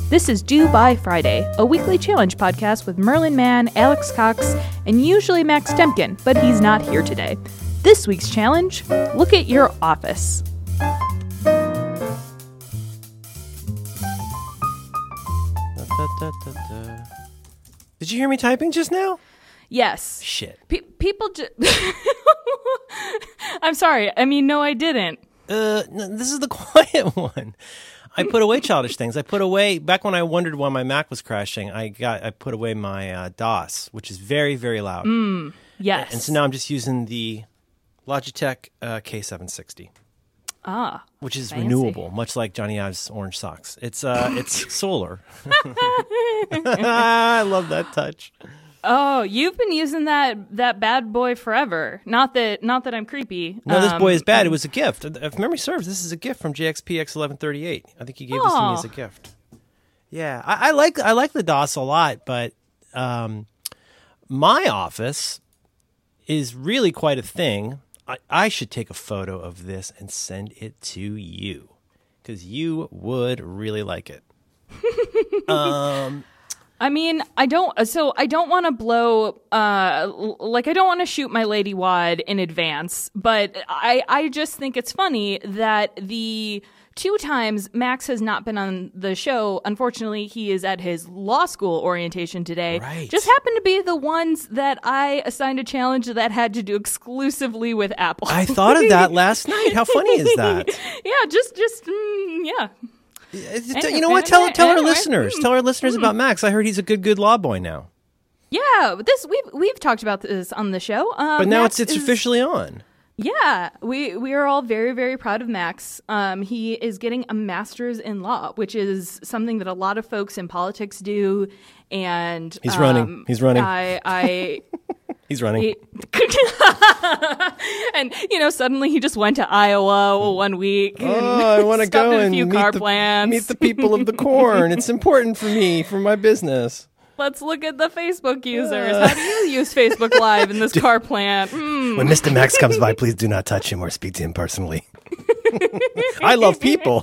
This is Due By Friday, a weekly challenge podcast with Merlin Mann, Alex Cox, and usually Max Temkin, but he's not here today. This week's challenge, look at your office. Did you hear me typing just now? Yes. Shit. People just... I'm sorry. I mean, no, I didn't. No, this is the quiet one. I put away childish things. I put away, back when I wondered why my Mac was crashing, I put away my DOS, which is very, very loud. Yes. And so now I'm just using the Logitech K760. Which is fancy. renewable, much like Johnny Ive's orange socks. It's solar. I love that touch. Oh, you've been using that bad boy forever. Not that I'm creepy. No, this boy is bad. It was a gift. If memory serves, this is a gift from JXPX1138. I think he gave this to me as a gift. Yeah, I like the DOS a lot, but my office is really quite a thing. I should take a photo of this and send it to you because you would really like it. I mean, I don't want to blow, I don't want to shoot my lady wad in advance, but I just think it's funny that the 2 times Max has not been on the show, unfortunately, he is at his law school orientation today, right. Just happened to be the ones that I assigned a challenge that had to do exclusively with Apple. I thought of that last night. How funny is that? Yeah. You know what? Tell our listeners. Tell our listeners about Max. I heard he's a good law boy now. Yeah, we've talked about this on the show. But now Max it's officially on. Yeah, we are all very, very proud of Max. He is getting a master's in law, which is something that a lot of folks in politics do. And he's running. He's running. He's running. And, suddenly he just went to Iowa one week. I want to go and meet the people of the corn. It's important for me, for my business. Let's look at the Facebook users. How do you use Facebook Live in this car plant? When Mr. Max comes by, please do not touch him or speak to him personally. I love people.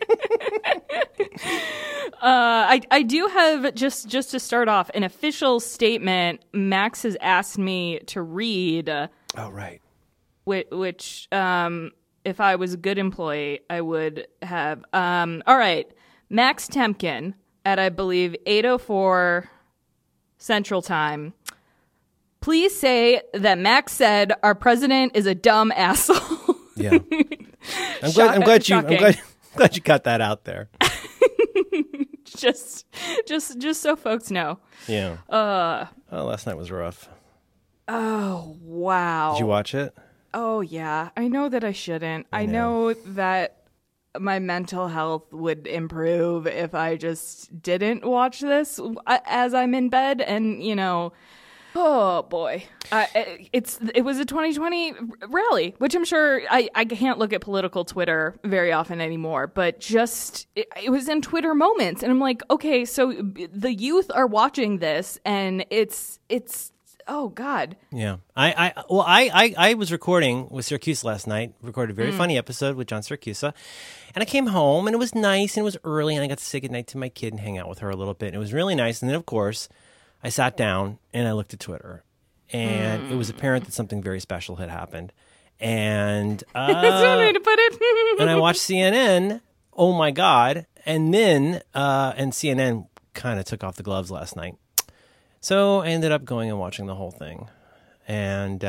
I do have, just to start off, an official statement Max has asked me to read. Oh, right. Which if I was a good employee, I would have. All right. Max Temkin at, I believe, 8:04 Central Time. Please say that Max said our president is a dumb asshole. Yeah. I'm glad you got that out there. just so folks know. Yeah. Last night was rough. Oh, wow. Did you watch it? Oh, yeah. I know that I shouldn't. I know that my mental health would improve if I just didn't watch this as I'm in bed. And, oh boy, it was a 2020 rally, which I'm sure I can't look at political Twitter very often anymore, but just it was in Twitter moments. And I'm like, okay, so the youth are watching this and it's oh God. Yeah. I was recording with Syracuse last night, recorded a very funny episode with John Syracuse. And I came home and it was nice and it was early and I got to say goodnight to my kid and hang out with her a little bit. And it was really nice. And then, of course, I sat down and I looked at Twitter and it was apparent that something very special had happened. And that's one way to put it. and I watched CNN. Oh, my God. And then and CNN kind of took off the gloves last night. So I ended up going and watching the whole thing. And,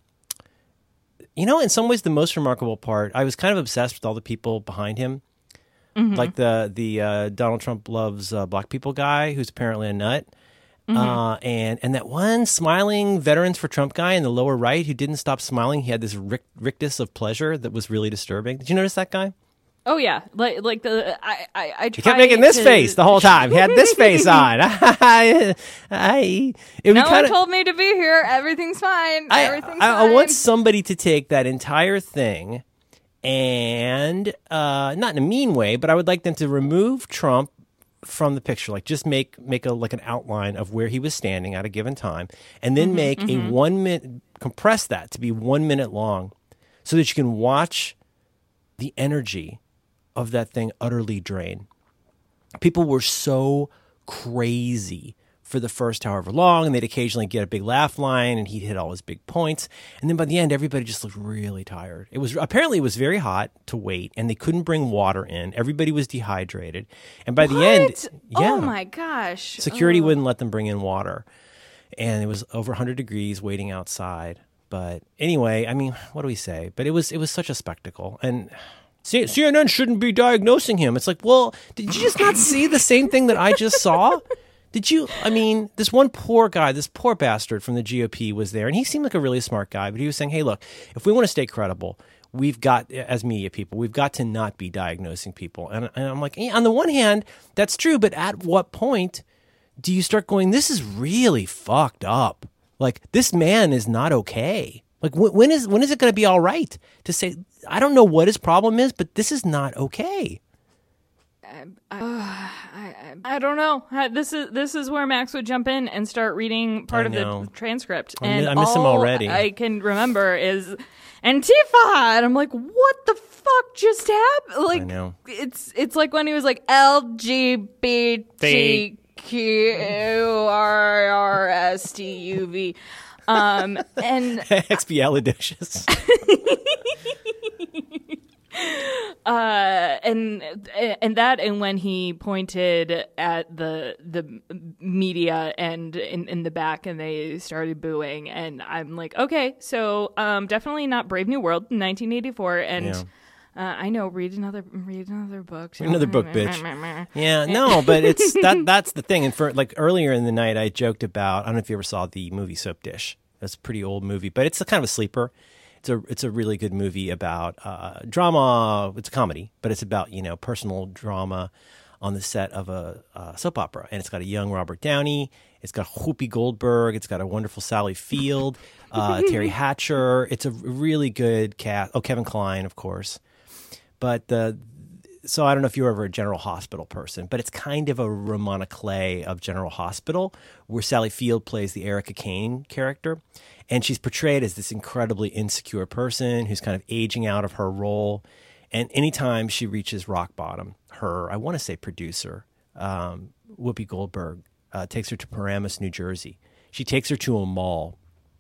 in some ways, the most remarkable part, I was kind of obsessed with all the people behind him. Mm-hmm. Like the Donald Trump loves black people guy, who's apparently a nut. Mm-hmm. And that one smiling Veterans for Trump guy in the lower right who didn't stop smiling. He had this rictus of pleasure that was really disturbing. Did you notice that guy? Oh yeah, like the I he kept making this face the whole time. He had this face on. No one told me to be here. Everything's fine. Everything's fine. I want somebody to take that entire thing and not in a mean way, but I would like them to remove Trump from the picture, like just make an outline of where he was standing at a given time, and then make a 1 minute, compress that to be 1 minute long, so that you can watch the energy of that thing utterly drain. people were so crazy for the first however long, and they'd occasionally get a big laugh line, and he'd hit all his big points. And then by the end, everybody just looked really tired. It was very hot to wait, and they couldn't bring water in. Everybody was dehydrated. And by the end, oh my gosh. Security wouldn't let them bring in water. And it was over 100 degrees waiting outside. But anyway, I mean, what do we say? But it was such a spectacle. And CNN shouldn't be diagnosing him. It's like, well, did you just not see the same thing that I just saw? Did you? I mean, this one poor guy, this poor bastard from the GOP was there, and he seemed like a really smart guy, but he was saying, hey, look, if we want to stay credible, we've got, as media people, we've got to not be diagnosing people. And I'm like, on the one hand, that's true, but at what point do you start going, this is really fucked up? Like, this man is not okay. Like, when is it going to be all right to say, I don't know what his problem is, but this is not okay? I don't know. This is where Max would jump in and start reading part of the transcript. And I miss him already. I can remember is Antifa, and I'm like, what the fuck just happened? Like, I know. It's like when he was like LGBTQRRSTUV, and expialidocious. And when he pointed at the media and in the back, and they started booing, and I'm like, okay, so definitely not Brave New World, 1984, and I know, read another book. Another book, bitch. Yeah, no, but it's that's the thing. And for like earlier in the night, I joked about, I don't know if you ever saw the movie Soap Dish. That's a pretty old movie, but it's a kind of a sleeper. It's a really good movie about drama. It's a comedy, but it's about, personal drama on the set of a soap opera. And it's got a young Robert Downey. It's got Whoopi Goldberg. It's got a wonderful Sally Field, Terry Hatcher. It's a really good cast. Oh, Kevin Kline, of course. But so I don't know if you're ever a General Hospital person, but it's kind of a Ramona Clay of General Hospital, where Sally Field plays the Erica Kane character. And she's portrayed as this incredibly insecure person who's kind of aging out of her role. And anytime she reaches rock bottom, I want to say producer, Whoopi Goldberg, takes her to Paramus, New Jersey. She takes her to a mall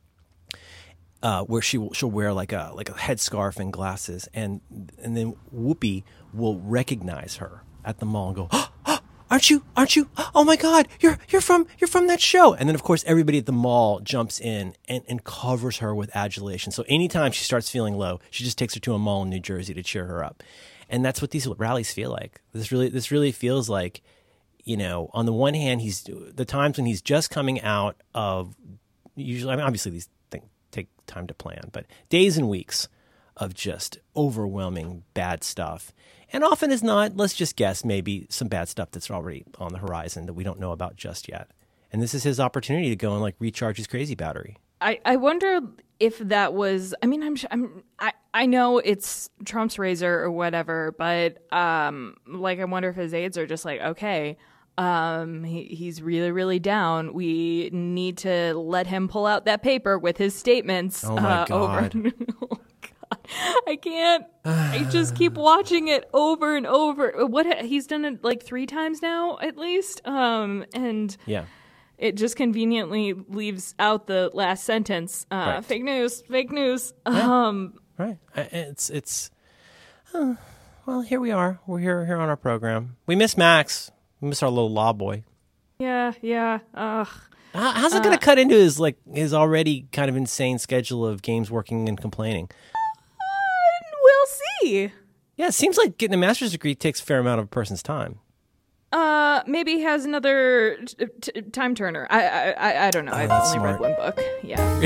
where she'll wear like a headscarf and glasses. And then Whoopi will recognize her at the mall and go, oh, Aren't you? Oh my God, you're from that show. And then of course everybody at the mall jumps in and covers her with adulation. So anytime she starts feeling low, she just takes her to a mall in New Jersey to cheer her up. And that's what these rallies feel like. This really feels like, on the one hand, the times when he's just coming out of, usually, I mean, obviously these things take time to plan, but days and weeks of just overwhelming bad stuff. And often as not, let's just guess, maybe some bad stuff that's already on the horizon that we don't know about just yet. And this is his opportunity to go and recharge his crazy battery. I wonder if that was, I mean, I know it's Trump's razor or whatever, but I wonder if his aides are just like, okay, he's really, really down. We need to let him pull out that paper with his statements. Oh my God. Over. I can't. I just keep watching it over and over. He's done it 3 times now, at least. And yeah, it just conveniently leaves out the last sentence. Right. Fake news. Yeah. Right. Well, here we are. We're here on our program. We miss Max. We miss our little law boy. Yeah. Ugh. How's it going to cut into his already kind of insane schedule of games, working, and complaining? We'll see. Yeah, it seems like getting a master's degree takes a fair amount of a person's time. Maybe he has another time turner. I don't know. I've only read one book. Yeah.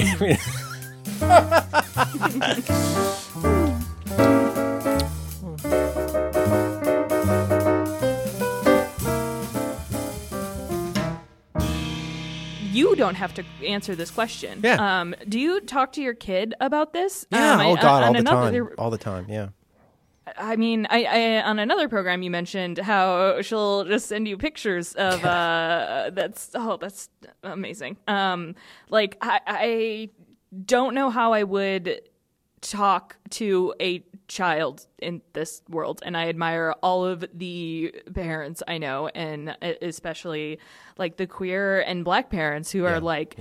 You don't have to answer this question. Yeah. Do you talk to your kid about this? Yeah. All the time. Yeah. I mean, I on another program you mentioned how she'll just send you pictures of that's amazing. I don't know how I would talk to a child in this world, and I admire all of the parents I know, and especially like the queer and Black parents who are like,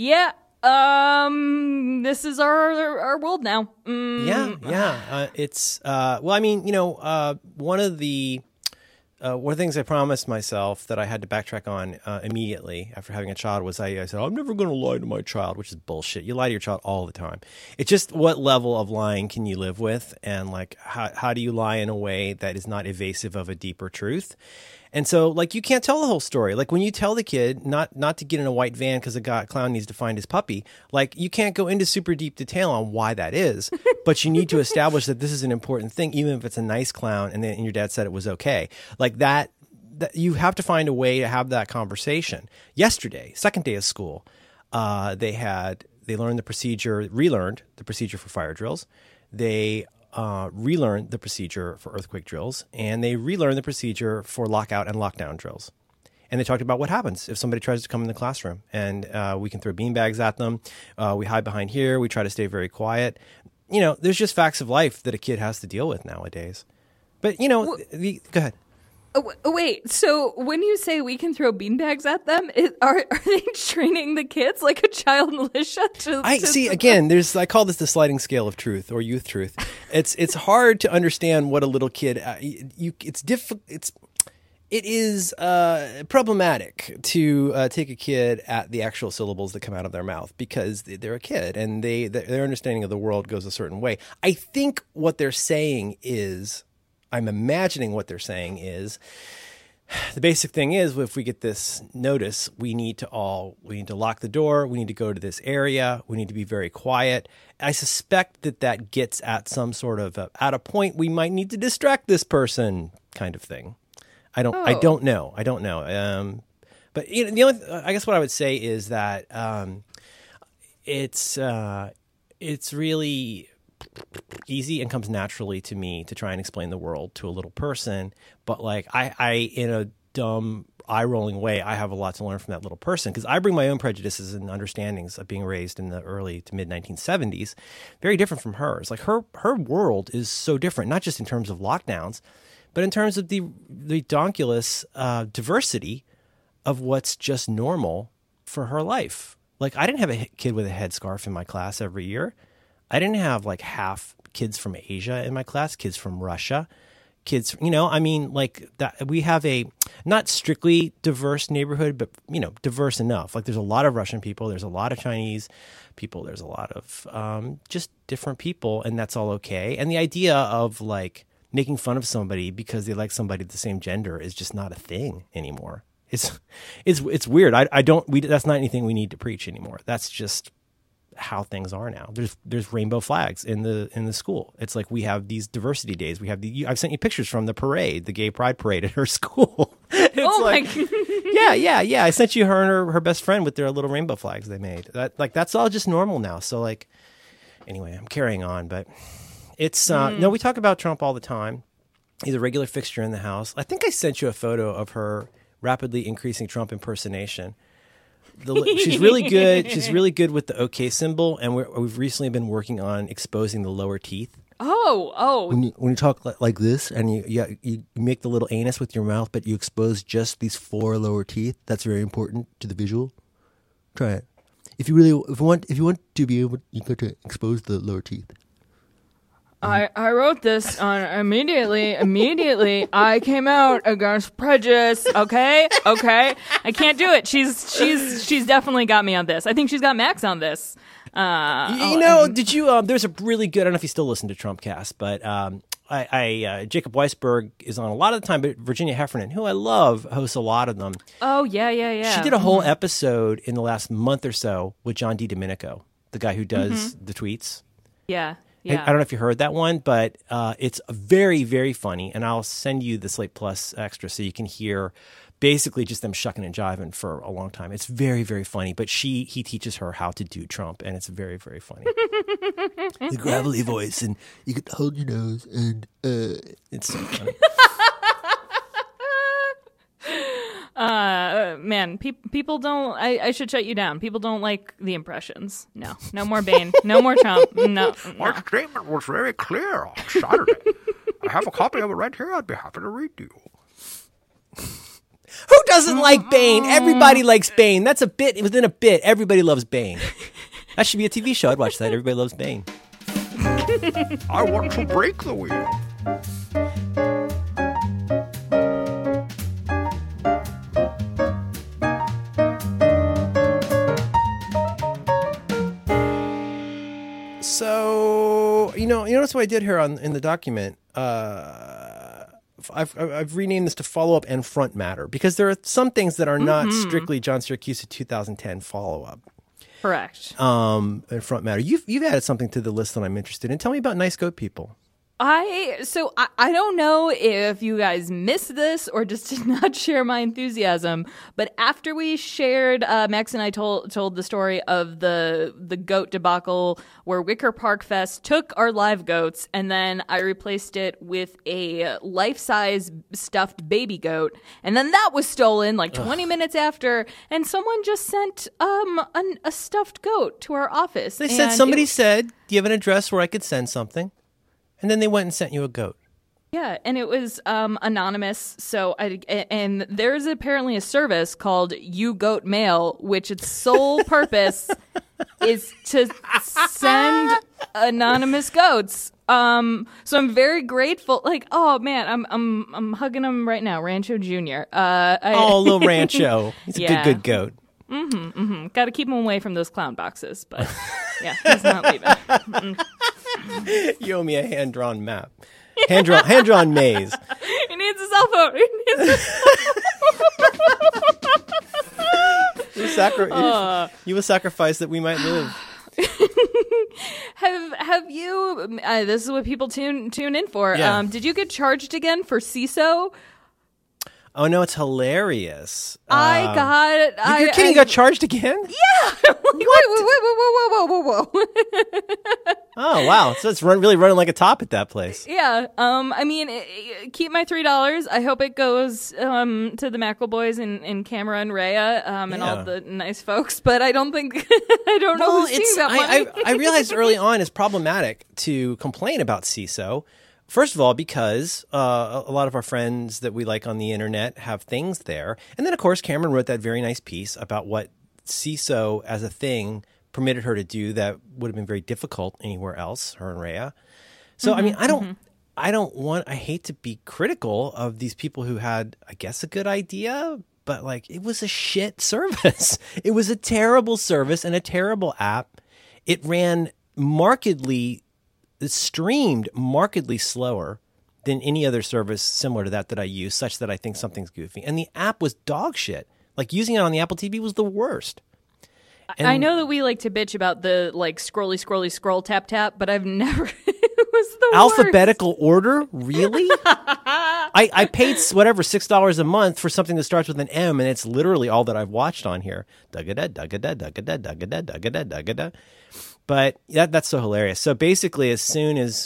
this is our world now. It's well, I mean, one of the things I promised myself that I had to backtrack on immediately after having a child was I said, I'm never going to lie to my child, which is bullshit. You lie to your child all the time. It's just what level of lying can you live with? And like, how do you lie in a way that is not evasive of a deeper truth? And so, like, you can't tell the whole story. Like, when you tell the kid not to get in a white van because a clown needs to find his puppy, like, you can't go into super deep detail on why that is. But you need to establish that this is an important thing, even if it's a nice clown and then your dad said it was okay. Like, that you have to find a way to have that conversation. Yesterday, second day of school, they relearned the procedure for fire drills. They relearned the procedure for earthquake drills, and they relearned the procedure for lockout and lockdown drills. And they talked about what happens if somebody tries to come in the classroom. And we can throw beanbags at them. We hide behind here. We try to stay very quiet. There's just facts of life that a kid has to deal with nowadays. But, go ahead. Oh, wait, so when you say we can throw beanbags at them, are they training the kids like a child militia? Again, I call this the sliding scale of truth or youth truth. It's hard to understand what a little kid. It is problematic to take a kid at the actual syllables that come out of their mouth because they're a kid and their understanding of the world goes a certain way. I think what they're saying is. I'm imagining what they're saying is the basic thing is if we get this notice, we need to lock the door. We need to go to this area. We need to be very quiet. I suspect that gets at some sort of at a point we might need to distract this person kind of thing. I don't know. But the only I guess what I would say is that it's really easy and comes naturally to me to try and explain the world to a little person. But like I in a dumb eye-rolling way, I have a lot to learn from that little person because I bring my own prejudices and understandings of being raised in the early to mid-1970s, very different from hers. Like her world is so different, not just in terms of lockdowns, but in terms of the redonkulous diversity of what's just normal for her life. Like I didn't have a kid with a headscarf in my class every year. I didn't have like half kids from Asia in my class, kids from Russia, kids, like that. We have a not strictly diverse neighborhood, but, diverse enough. Like there's a lot of Russian people. There's a lot of Chinese people. There's a lot of just different people. And that's all okay. And the idea of like making fun of somebody because they like somebody of the same gender is just not a thing anymore. It's weird. That's not anything we need to preach anymore. That's just how things are now. There's rainbow flags in the school. It's like we have these diversity days. We have I've sent you pictures from the parade, the gay pride parade at her school. Yeah. I sent you her and her best friend with their little rainbow flags they made. That's all just normal now. So like, anyway, I'm carrying on, but it's no. We talk about Trump all the time. He's a regular fixture in the house. I think I sent you a photo of her rapidly increasing Trump impersonation. She's really good. She's really good with the OK symbol, and we've recently been working on exposing the lower teeth. Oh! When you talk like this, and you make the little anus with your mouth, but you expose just these 4 lower teeth. That's very important to the visual. Try it. If you want to be able, you got to expose the lower teeth. I wrote this on immediately. I came out against prejudice. Okay. I can't do it. She's definitely got me on this. I think she's got Max on this. Did you? There's a really good. I don't know if you still listen to Trumpcast, but Jacob Weisberg is on a lot of the time. But Virginia Heffernan, who I love, hosts a lot of them. Oh yeah. She did a whole episode in the last month or so with John DiDomenico, the guy who does the tweets. Yeah. I don't know if you heard that one, but it's very, very funny. And I'll send you the Slate Plus extra so you can hear basically just them shucking and jiving for a long time. It's very, very funny. But he teaches her how to do Trump, and it's very, very funny. The gravelly voice, and you can hold your nose, and it's so funny. Man, people don't. I should shut you down. People don't like the impressions. No more Bane. No more Trump. No. My statement was very clear on Saturday. I have a copy of it right here. I'd be happy to read to you. Who doesn't like Bane? Everybody likes Bane. That's a bit within a bit. Everybody loves Bane. That should be a TV show. I'd watch that. Everybody loves Bane. I want to break the wheel. So, you notice what I did here in the document. I've renamed this to follow-up and front matter because there are some things that are not strictly John Siracusa 2010 follow-up. Correct. And front matter. You've added something to the list that I'm interested in. Tell me about Nice Goat People. I don't know if you guys missed this or just did not share my enthusiasm, but after we shared, Max and I told the story of the goat debacle where Wicker Park Fest took our live goats and then I replaced it with a life-size stuffed baby goat, and then that was stolen like 20 minutes after, and someone just sent a stuffed goat to our office. They said somebody said, "Do you have an address where I could send something?" And then they went and sent you a goat. Yeah, and it was anonymous. So, and there's apparently a service called You Goat Mail, which its sole purpose is to send anonymous goats. So I'm very grateful. Like, oh man, I'm hugging him right now, Rancho Jr. Little Rancho. He's a good goat. Got to keep him away from those clown boxes, but yeah, he's not leaving. You owe me a hand-drawn map. Hand-drawn maze. He needs a cell phone. You will sacrifice that we might live. Have you? This is what people tune in for. Yeah. Did you get charged again for CISO? Oh no, it's hilarious. You're kidding? You got charged again? Yeah. Whoa. Oh wow! So it's really running like a top at that place. Yeah. I mean, keep my $3. I hope it goes to the Mackleboys and Camera and Rhea and all the nice folks. But I don't think I don't know who's seeing that money. I realized early on it's problematic to complain about CISO. First of all, because a lot of our friends that we like on the internet have things there. And then, of course, Cameron wrote that very nice piece about what CISO as a thing permitted her to do that would have been very difficult anywhere else, her and Rhea. So, I mean, I hate to be critical of these people who had, I guess, a good idea, but like it was a shit service. It was a terrible service and a terrible app. It streamed markedly slower than any other service similar to that I use, such that I think something's goofy. And the app was dog shit. Like using it on the Apple TV was the worst. And I know that we like to bitch about the like scroll, tap, but I've never. It was the alphabetical worst. order? Really? I paid whatever $6 a month for something that starts with an M, and it's literally all that I've watched on here. Dugga-da. But that's so hilarious. So basically, as soon as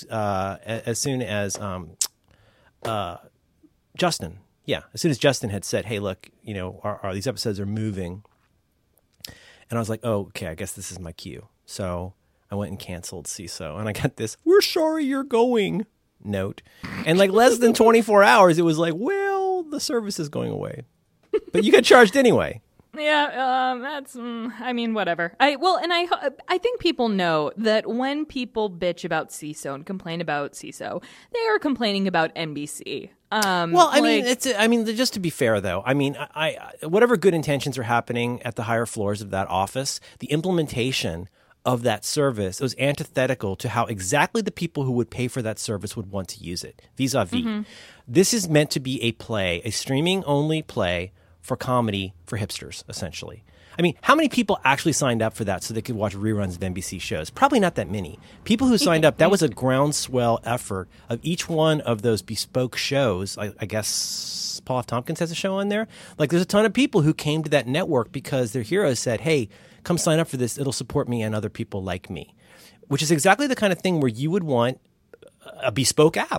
Justin had said, "Hey, look, these episodes are moving," and I was like, "Oh, okay, I guess this is my cue." So I went and canceled CISO, and I got this "We're sorry you're going" note, and like less than 24 hours, it was like, "Well, the service is going away," but you got charged anyway. Yeah, that's. I mean, whatever. I think people know that when people bitch about CISO and complain about CISO, they are complaining about NBC. Just to be fair, though, I mean, whatever good intentions are happening at the higher floors of that office, the implementation of that service was antithetical to how exactly the people who would pay for that service would want to use it. Vis-a-vis, This is meant to be a streaming-only play for comedy for hipsters, essentially. I mean, how many people actually signed up for that so they could watch reruns of NBC shows? Probably not that many. People who signed up, that was a groundswell effort of each one of those bespoke shows. I guess Paul F. Tompkins has a show on there. Like, there's a ton of people who came to that network because their heroes said, "Hey, come sign up for this. It'll support me and other people like me," which is exactly the kind of thing where you would want a bespoke app.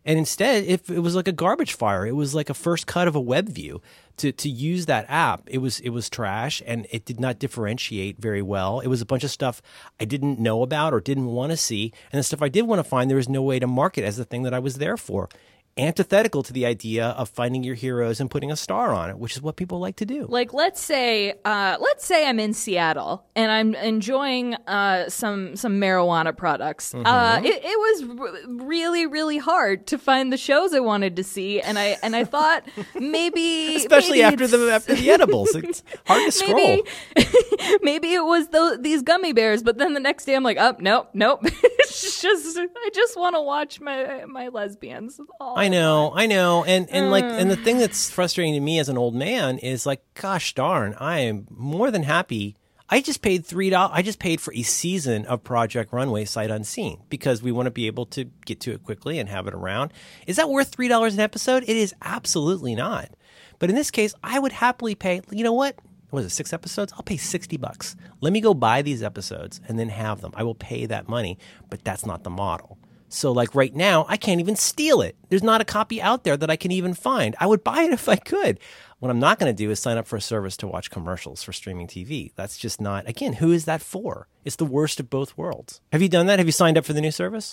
And instead, if it was like a garbage fire, it was like a first cut of a web view. To use that app, it was trash, and it did not differentiate very well. It was a bunch of stuff I didn't know about or didn't want to see, and the stuff I did want to find, there was no way to market as the thing that I was there for. Antithetical to the idea of finding your heroes and putting a star on it, which is what people like to do. Like, let's say I'm in Seattle and I'm enjoying some marijuana products. It was really, really hard to find the shows I wanted to see, and I thought maybe especially after the edibles, it's hard to scroll. Maybe it was these gummy bears, but then the next day I'm like, oh, nope. It's just I just want to watch my lesbians. I know. And the thing that's frustrating to me as an old man is like, gosh darn, I am more than happy. I just paid $3. I just paid for a season of Project Runway sight unseen because we want to be able to get to it quickly and have it around. Is that worth $3 an episode? It is absolutely not. But in this case, I would happily pay. You know what? Was it 6 episodes? I'll pay $60. Let me go buy these episodes and then have them. I will pay that money, but that's not the model. So like right now, I can't even steal it. There's not a copy out there that I can even find. I would buy it if I could. What I'm not going to do is sign up for a service to watch commercials for streaming TV. That's just not, again, who is that for? It's the worst of both worlds. Have you done that? Have you signed up for the new service?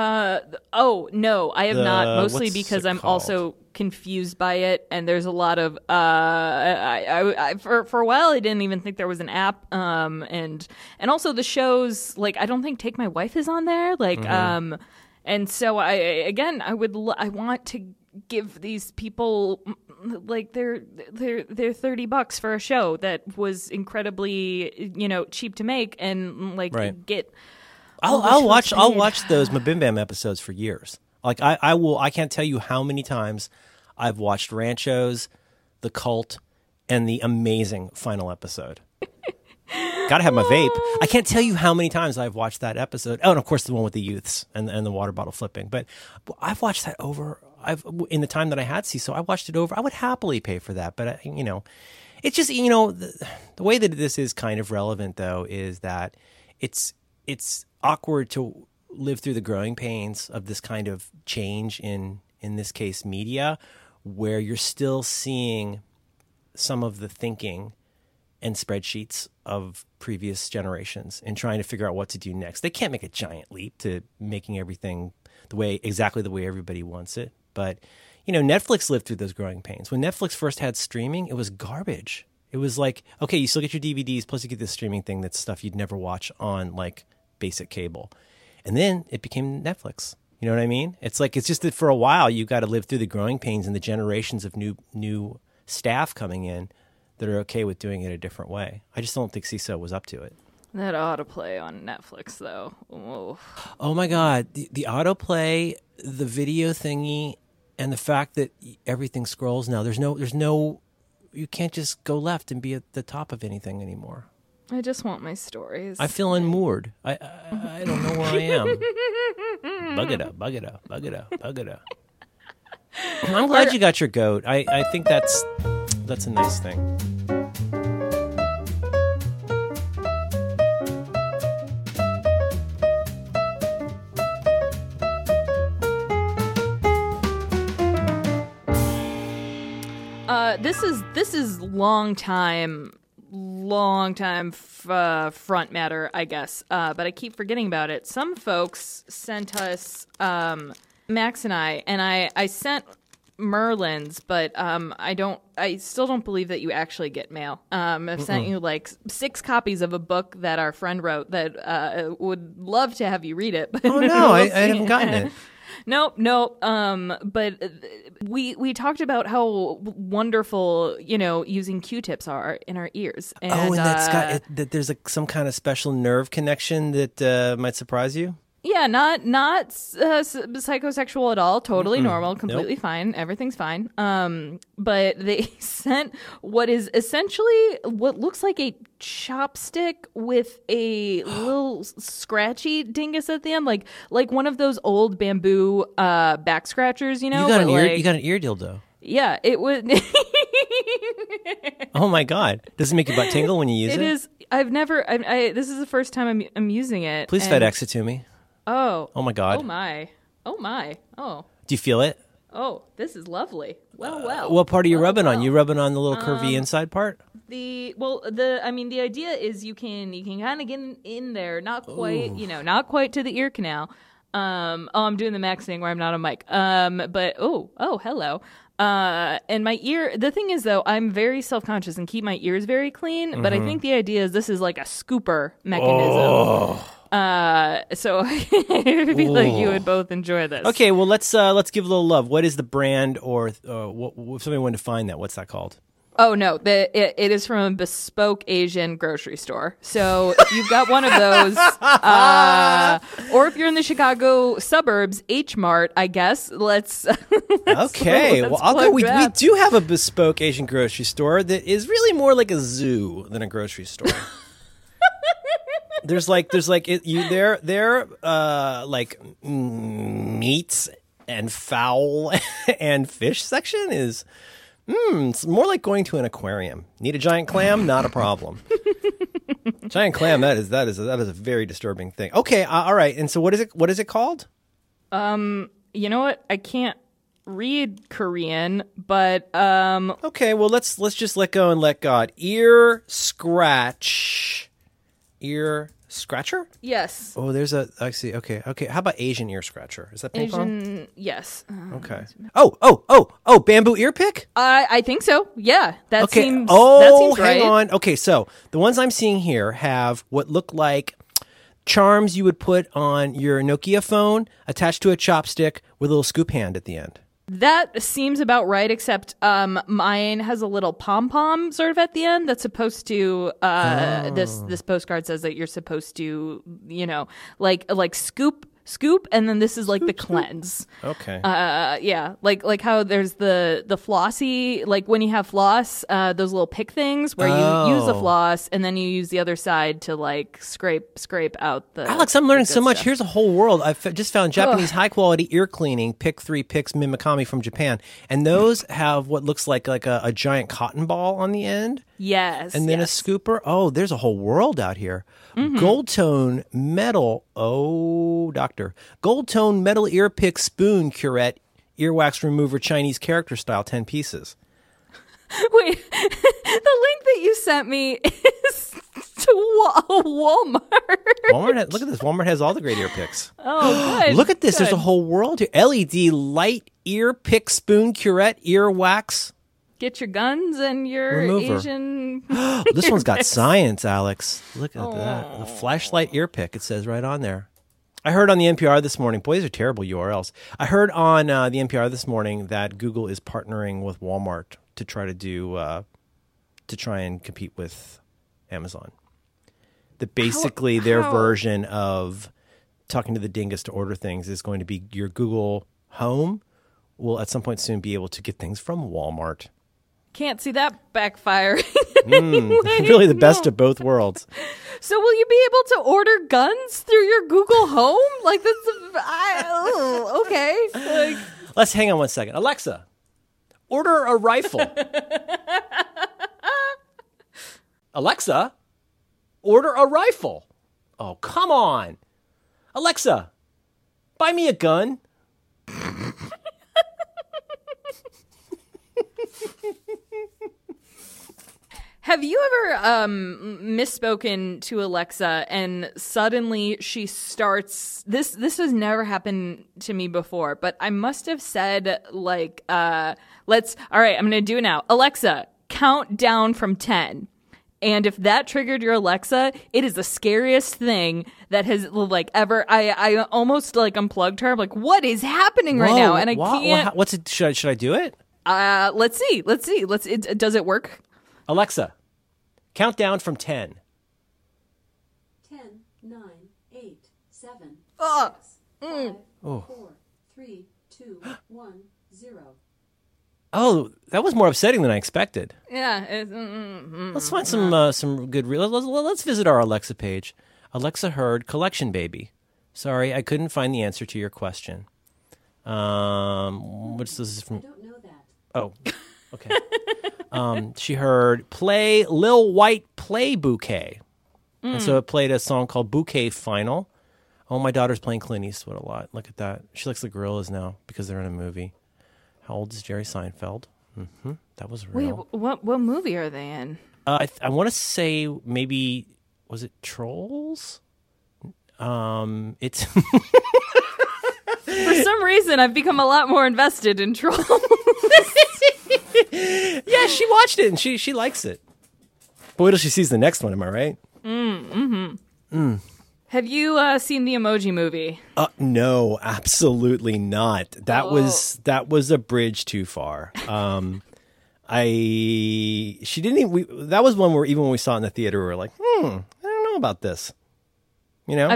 Oh, no, I have not. Mostly because I'm also confused by it. And there's a lot of, for a while, I didn't even think there was an app. And also the shows, like, I don't think Take My Wife is on there. Like, and so I want to give these people like they're $30 for a show that was incredibly, cheap to make and like get. I'll watch those Mabim Bam episodes for years. Like I can't tell you how many times I've watched Ranchos, The Cult, and the amazing final episode. Gotta have my vape. I can't tell you how many times I've watched that episode. Oh, and of course the one with the youths and the water bottle flipping. But I've watched that over. In the time that I had CISO, I watched it over. I would happily pay for that. But it's just the way that this is kind of relevant though is that it's awkward to live through the growing pains of this kind of change in this case media, where you're still seeing some of the thinking and spreadsheets of previous generations and trying to figure out what to do next. They can't make a giant leap to making everything exactly the way everybody wants it. But, Netflix lived through those growing pains. When Netflix first had streaming, it was garbage. It was like, okay, you still get your DVDs, plus you get this streaming thing that's stuff you'd never watch on, like, basic cable. And then it became Netflix. You know what I mean? It's like, it's just that for a while, you got to live through the growing pains and the generations of new staff coming in that are okay with doing it a different way. I just don't think CISO was up to it. That autoplay on Netflix, though. Oh my God. The autoplay, the video thingy, and the fact that everything scrolls now. There's no, you can't just go left and be at the top of anything anymore. I just want my stories. I feel unmoored. I don't know where I am. Bug it up. I'm glad you got your goat. I think that's a nice thing. This is long time front matter, I guess. But I keep forgetting about it. Some folks sent us Max and I sent Merlin's, but I still don't believe that you actually get mail. I've sent you like 6 copies of a book that our friend wrote that would love to have you read it. But oh no, I haven't gotten it. Nope. But we talked about how wonderful, using Q-tips are in our ears. And that's that there's some kind of special nerve connection that might surprise you. Yeah, not psychosexual at all. Totally normal, completely fine. Everything's fine. But they sent what is essentially what looks like a chopstick with a little scratchy dingus at the end, like one of those old bamboo back scratchers. You got an ear dildo. Yeah, it would. Oh my God! Does it make your butt tingle when you use it? It is. I've never. This is the first time I'm using it. Please FedEx it to me. Oh my God. Oh my. Oh my. Oh. Do you feel it? Oh, this is lovely. Well. What part are you rubbing on? You rubbing on the little curvy inside part? The idea is you can kind of get in there, not quite, not quite to the ear canal. I'm doing the Max thing where I'm not on mic. But hello. And my ear, the thing is though, I'm very self-conscious and keep my ears very clean, but I think the idea is this is like a scooper mechanism. So I feel like you would both enjoy this. Okay, well let's give a little love. What is the brand, or what, if somebody wanted to find that, what's that called? Oh no, it is from a bespoke Asian grocery store. So if you've got one of those, or if you're in the Chicago suburbs, H Mart, I guess. Let's okay. Well, I'll go. We do have a bespoke Asian grocery store that is really more like a zoo than a grocery store. There's like meats and fowl and fish section is. It's more like going to an aquarium. Need a giant clam? Not a problem. Giant clam, that is a very disturbing thing. Okay, all right. And so what is it called? You know what? I can't read Korean, but okay, well let's just let go and let God. Ear scratcher? Yes. Oh, I see. Okay. How about Asian ear scratcher? Is that ping pong? Yes. Okay. Oh, bamboo ear pick? I think so. Yeah. That seems hang right. on. Okay, so the ones I'm seeing here have what look like charms you would put on your Nokia phone attached to a chopstick with a little scoop hand at the end. That seems about right, except mine has a little pom-pom sort of at the end that's supposed to, this postcard says that you're supposed to, like scoop, and then this is like the cleanse. Okay. Yeah, like how there's the flossy, like when you have floss, those little pick things where you use the floss and then you use the other side to like scrape out the. Alex, I'm learning so much. Stuff. Here's a whole world. I've just found Japanese high quality ear cleaning Pick 3 Picks Mimikami from Japan, and those have what looks like a giant cotton ball on the end. Yes. And then a scooper. Oh, there's a whole world out here. Mm-hmm. Gold tone metal. Oh, doctor. Gold tone metal ear pick spoon curette earwax remover Chinese character style 10 pieces. Wait, the link that you sent me is to Walmart. Look at this. Walmart has all the great ear picks. Oh, good. Look at this. Good. There's a whole world here. LED light ear pick spoon curette earwax. Get your guns and your remover. Asian. This one's got science, Alex. Look at that. The flashlight ear pick, it says right on there. I heard on the NPR this morning, boy, these are terrible URLs. I heard on the NPR this morning that Google is partnering with Walmart to try and compete with Amazon. That basically their version of talking to the dingus to order things is going to be your Google Home will at some point soon be able to get things from Walmart. Can't see that backfiring. Really the best of both worlds. So will you be able to order guns through your Google Home? Like that's okay. Like, let's hang on one second. Alexa, order a rifle. Alexa, order a rifle. Oh, come on. Alexa, buy me a gun. have you ever misspoken to Alexa and suddenly she starts this has never happened to me before, but I must have said like all right, I'm going to do it now. Alexa, count down from 10. And if that triggered your Alexa, it is the scariest thing that has like ever. I almost like unplugged her. I'm like, what is happening right now? And I can't. What's it? Should I do it? Let's see. Does it work? Alexa, count down from 10. 10, 9, 8, 7, 6, 5, 4, 3, 2, 1, 0. Oh, that was more upsetting than I expected. Yeah. Let's find some good. Let's visit our Alexa page. Alexa heard collection baby. Sorry, I couldn't find the answer to your question. What's this from? I don't know that. Oh, okay. She heard play Lil White Play Bouquet. And so it played a song called Bouquet Final. Oh, my daughter's playing Clint Eastwood a lot. Look at that. She likes the gorillas now because they're in a movie. How old is Jerry Seinfeld? That was real. Wait, what movie are they in? I want to say maybe, was it Trolls? It's For some reason, I've become a lot more invested in Trolls. yeah, she watched it and she likes it. But wait till she sees the next one. Am I right? Have you seen the Emoji Movie? No, absolutely not. That was a bridge too far. That was one where even when we saw it in the theater, we were like, I don't know about this. You know,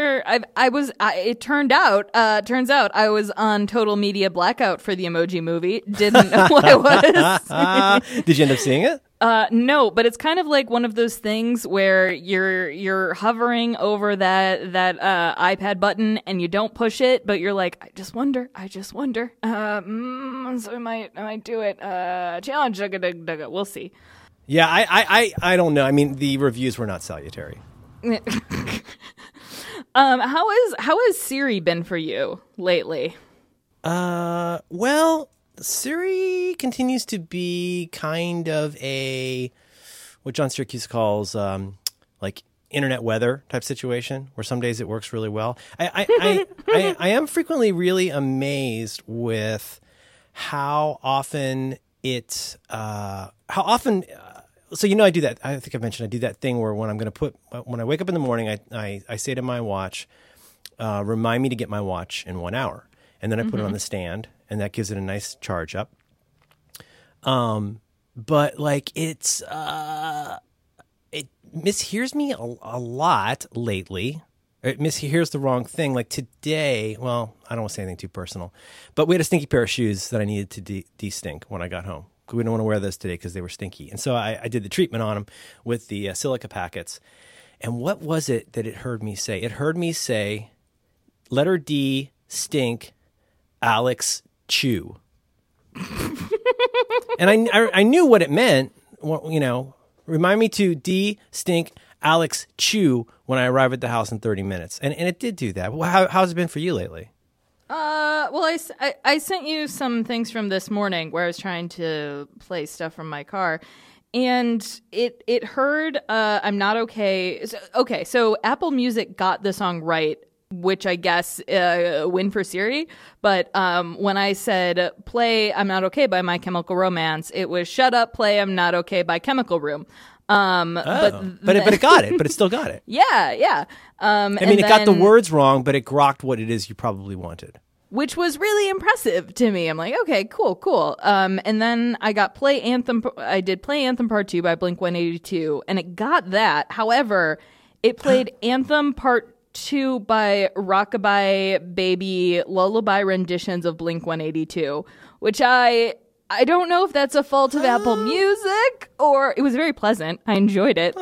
turns out I was on total media blackout for the Emoji Movie. Didn't know what it was. Did you end up seeing it? No, but it's kind of like one of those things where you're hovering over that iPad button and you don't push it, but you're like, I just wonder. So I might do it. Challenge. We'll see. Yeah, I don't know. I mean, the reviews were not salutary. How has Siri been for you lately? Well, Siri continues to be kind of what John Syracuse calls like internet weather type situation, where some days it works really well. I am frequently really amazed with how often so I do that. I think I mentioned I do that thing where when I wake up in the morning, I say to my watch, remind me to get my watch in 1 hour, and then I put it on the stand, and that gives it a nice charge up. But like it mishears me a lot lately. It mishears the wrong thing. Like today, well, I don't want to say anything too personal, but we had a stinky pair of shoes that I needed to de-stink when I got home. We don't want to wear those today because they were stinky. And so I did the treatment on them with the silica packets. And what was it that it heard me say? It heard me say, letter D, stink, Alex, chew. And I knew what it meant, remind me to D, stink, Alex, chew when I arrive at the house in 30 minutes. And it did do that. How's it been for you lately? Well, I sent you some things from this morning where I was trying to play stuff from my car, and it heard I'm Not Okay. So Apple Music got the song right, which I guess win for Siri. But when I said play I'm Not Okay by My Chemical Romance, it was shut up, play I'm Not Okay by Chemical Room. But it got it. But it still got it. Yeah. It got the words wrong, but it grokked what it is you probably wanted, which was really impressive to me. I'm like, okay, cool. And then I got Play Anthem. I did Play Anthem Part 2 by Blink-182, and it got that. However, it played Anthem Part 2 by Rockabye Baby lullaby renditions of Blink-182, which I don't know if that's a fault of Apple Music, or it was very pleasant. I enjoyed it.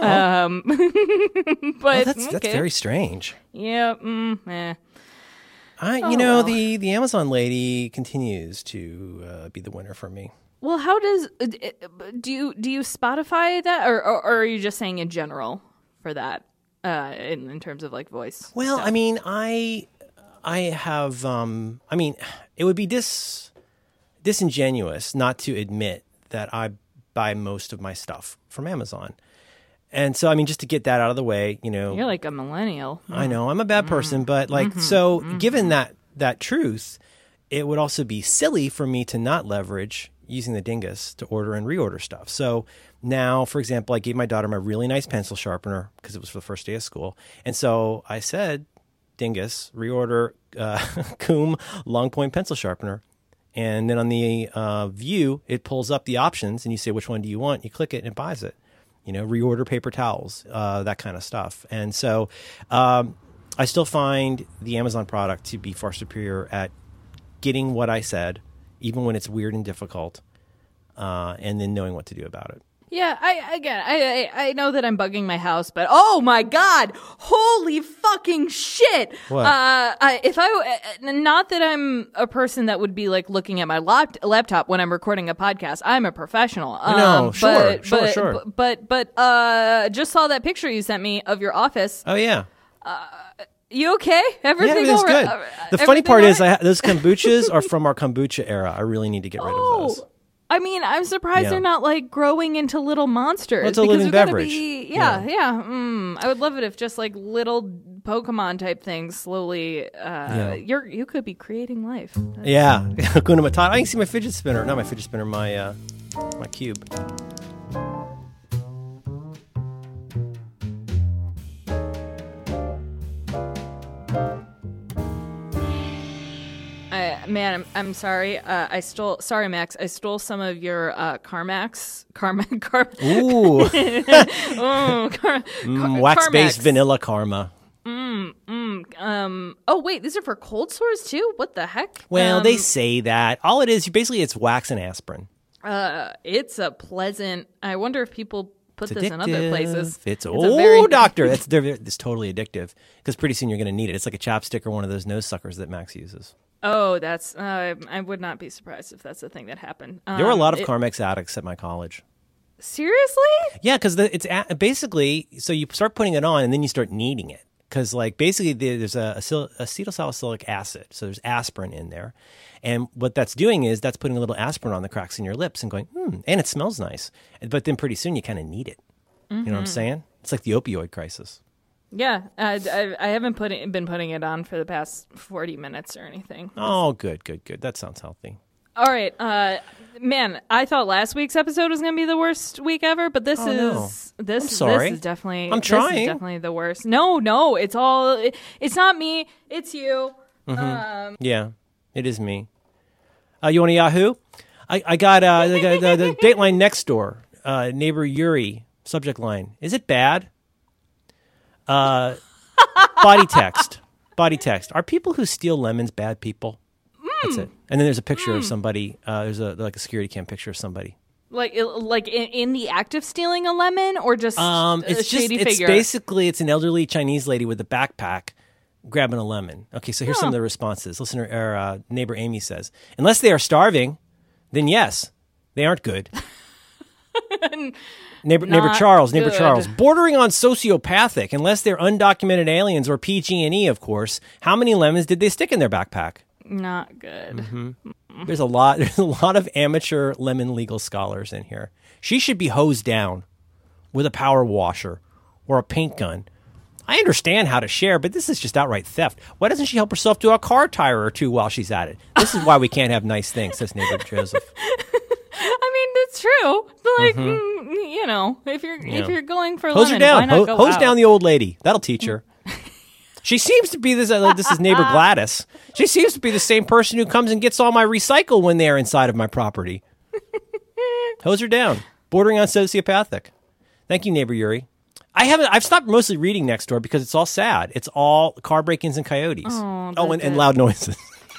But that's very strange. Yeah. The Amazon lady continues to be the winner for me. Well, how do you Spotify that, or are you just saying in general for that in terms of like voice? Well, stuff? I mean, I have. It would be disingenuous not to admit that I buy most of my stuff from Amazon. And so, just to get that out of the way, You're like a millennial. I know, I'm a bad person, but given that truth, it would also be silly for me to not leverage using the Dingus to order and reorder stuff. So now, for example, I gave my daughter my really nice pencil sharpener because it was for the first day of school. And so I said, Dingus, reorder Coom long point pencil sharpener. And then on the view, it pulls up the options and you say, which one do you want? You click it and it buys it. Reorder paper towels, that kind of stuff. And so I still find the Amazon product to be far superior at getting what I said, even when it's weird and difficult, and then knowing what to do about it. Yeah, I know that I'm bugging my house, but oh my god, holy fucking shit! What? Not that I'm a person that would be like looking at my laptop when I'm recording a podcast. I'm a professional. Sure. But just saw that picture you sent me of your office. Oh yeah. You okay? Everything everything's all good. right? The funny part is right? those kombuchas are from our kombucha era. I really need to get rid of those. I mean, I'm surprised Yeah. they're not like growing into little monsters. Well, it's a because living they're gonna beverage. Be, Yeah. yeah. I would love it if just like little Pokemon type things slowly. You could be creating life. Yeah, Hakuna Matata. I can see my fidget spinner. Not my fidget spinner. My cube. I'm sorry. Sorry, Max. I stole some of your Carmax. Ooh, wax-based Carmex. vanilla karma. Oh wait, these are for cold sores too. What the heck? Well, they say that. All it is, basically, it's wax and aspirin. It's a pleasant. I wonder if people put It's this in other places. It's a very- doctor. It's totally addictive because pretty soon you're going to need it. It's like a chapstick or one of those nose suckers that Max uses. Oh, that's. I would not be surprised if that's the thing that happened. There were a lot of Carmex addicts at my college. Seriously? Yeah, because basically, so you start putting it on and then you start needing it. Because basically there's acetylsalicylic acid, so there's aspirin in there. And what that's doing is that's putting a little aspirin on the cracks in your lips and going, and it smells nice. But then pretty soon you kind of need it. You know what I'm saying? It's like the opioid crisis. Yeah, I haven't been putting it on for the past 40 minutes or anything. Oh, good. That sounds healthy. All right, man. I thought last week's episode was going to be the worst week ever, but this is I'm sorry. This is definitely. I'm trying. This is definitely the worst. No, it's all. It's not me. It's you. Yeah, it is me. You want a Yahoo? I got the Dateline next door. Neighbor Yuri. Subject line: is it bad? Body text. Are people who steal lemons bad people? That's it. And then there's a picture of somebody. There's a security cam picture of somebody. Like in the act of stealing a lemon, or just It's shady just figure. it's an elderly Chinese lady with a backpack grabbing a lemon. Okay, so here's some of the responses. Neighbor Amy says, unless they are starving, then yes, they aren't good. Neighbor Charles, bordering on sociopathic, unless they're undocumented aliens or PG&E, of course. How many lemons did they stick in their backpack? Not good. Mm-hmm. There's a lot of amateur lemon legal scholars in here. She should be hosed down with a power washer or a paint gun. I understand how to share, but this is just outright theft. Why doesn't she help herself to a car tire or two while she's at it? This is why we can't have nice things, says neighbor Joseph. I mean, it's true. Like, if you're going for Hose lemon, her down. why not go Hose out? down the old lady. That'll teach her. She seems to be this is neighbor Gladys. She seems to be the same person who comes and gets all my recycle when they're inside of my property. Hose her down. Bordering on sociopathic. Thank you, neighbor Yuri. I've stopped mostly reading Nextdoor because it's all sad. It's all car break-ins and coyotes. And loud noises.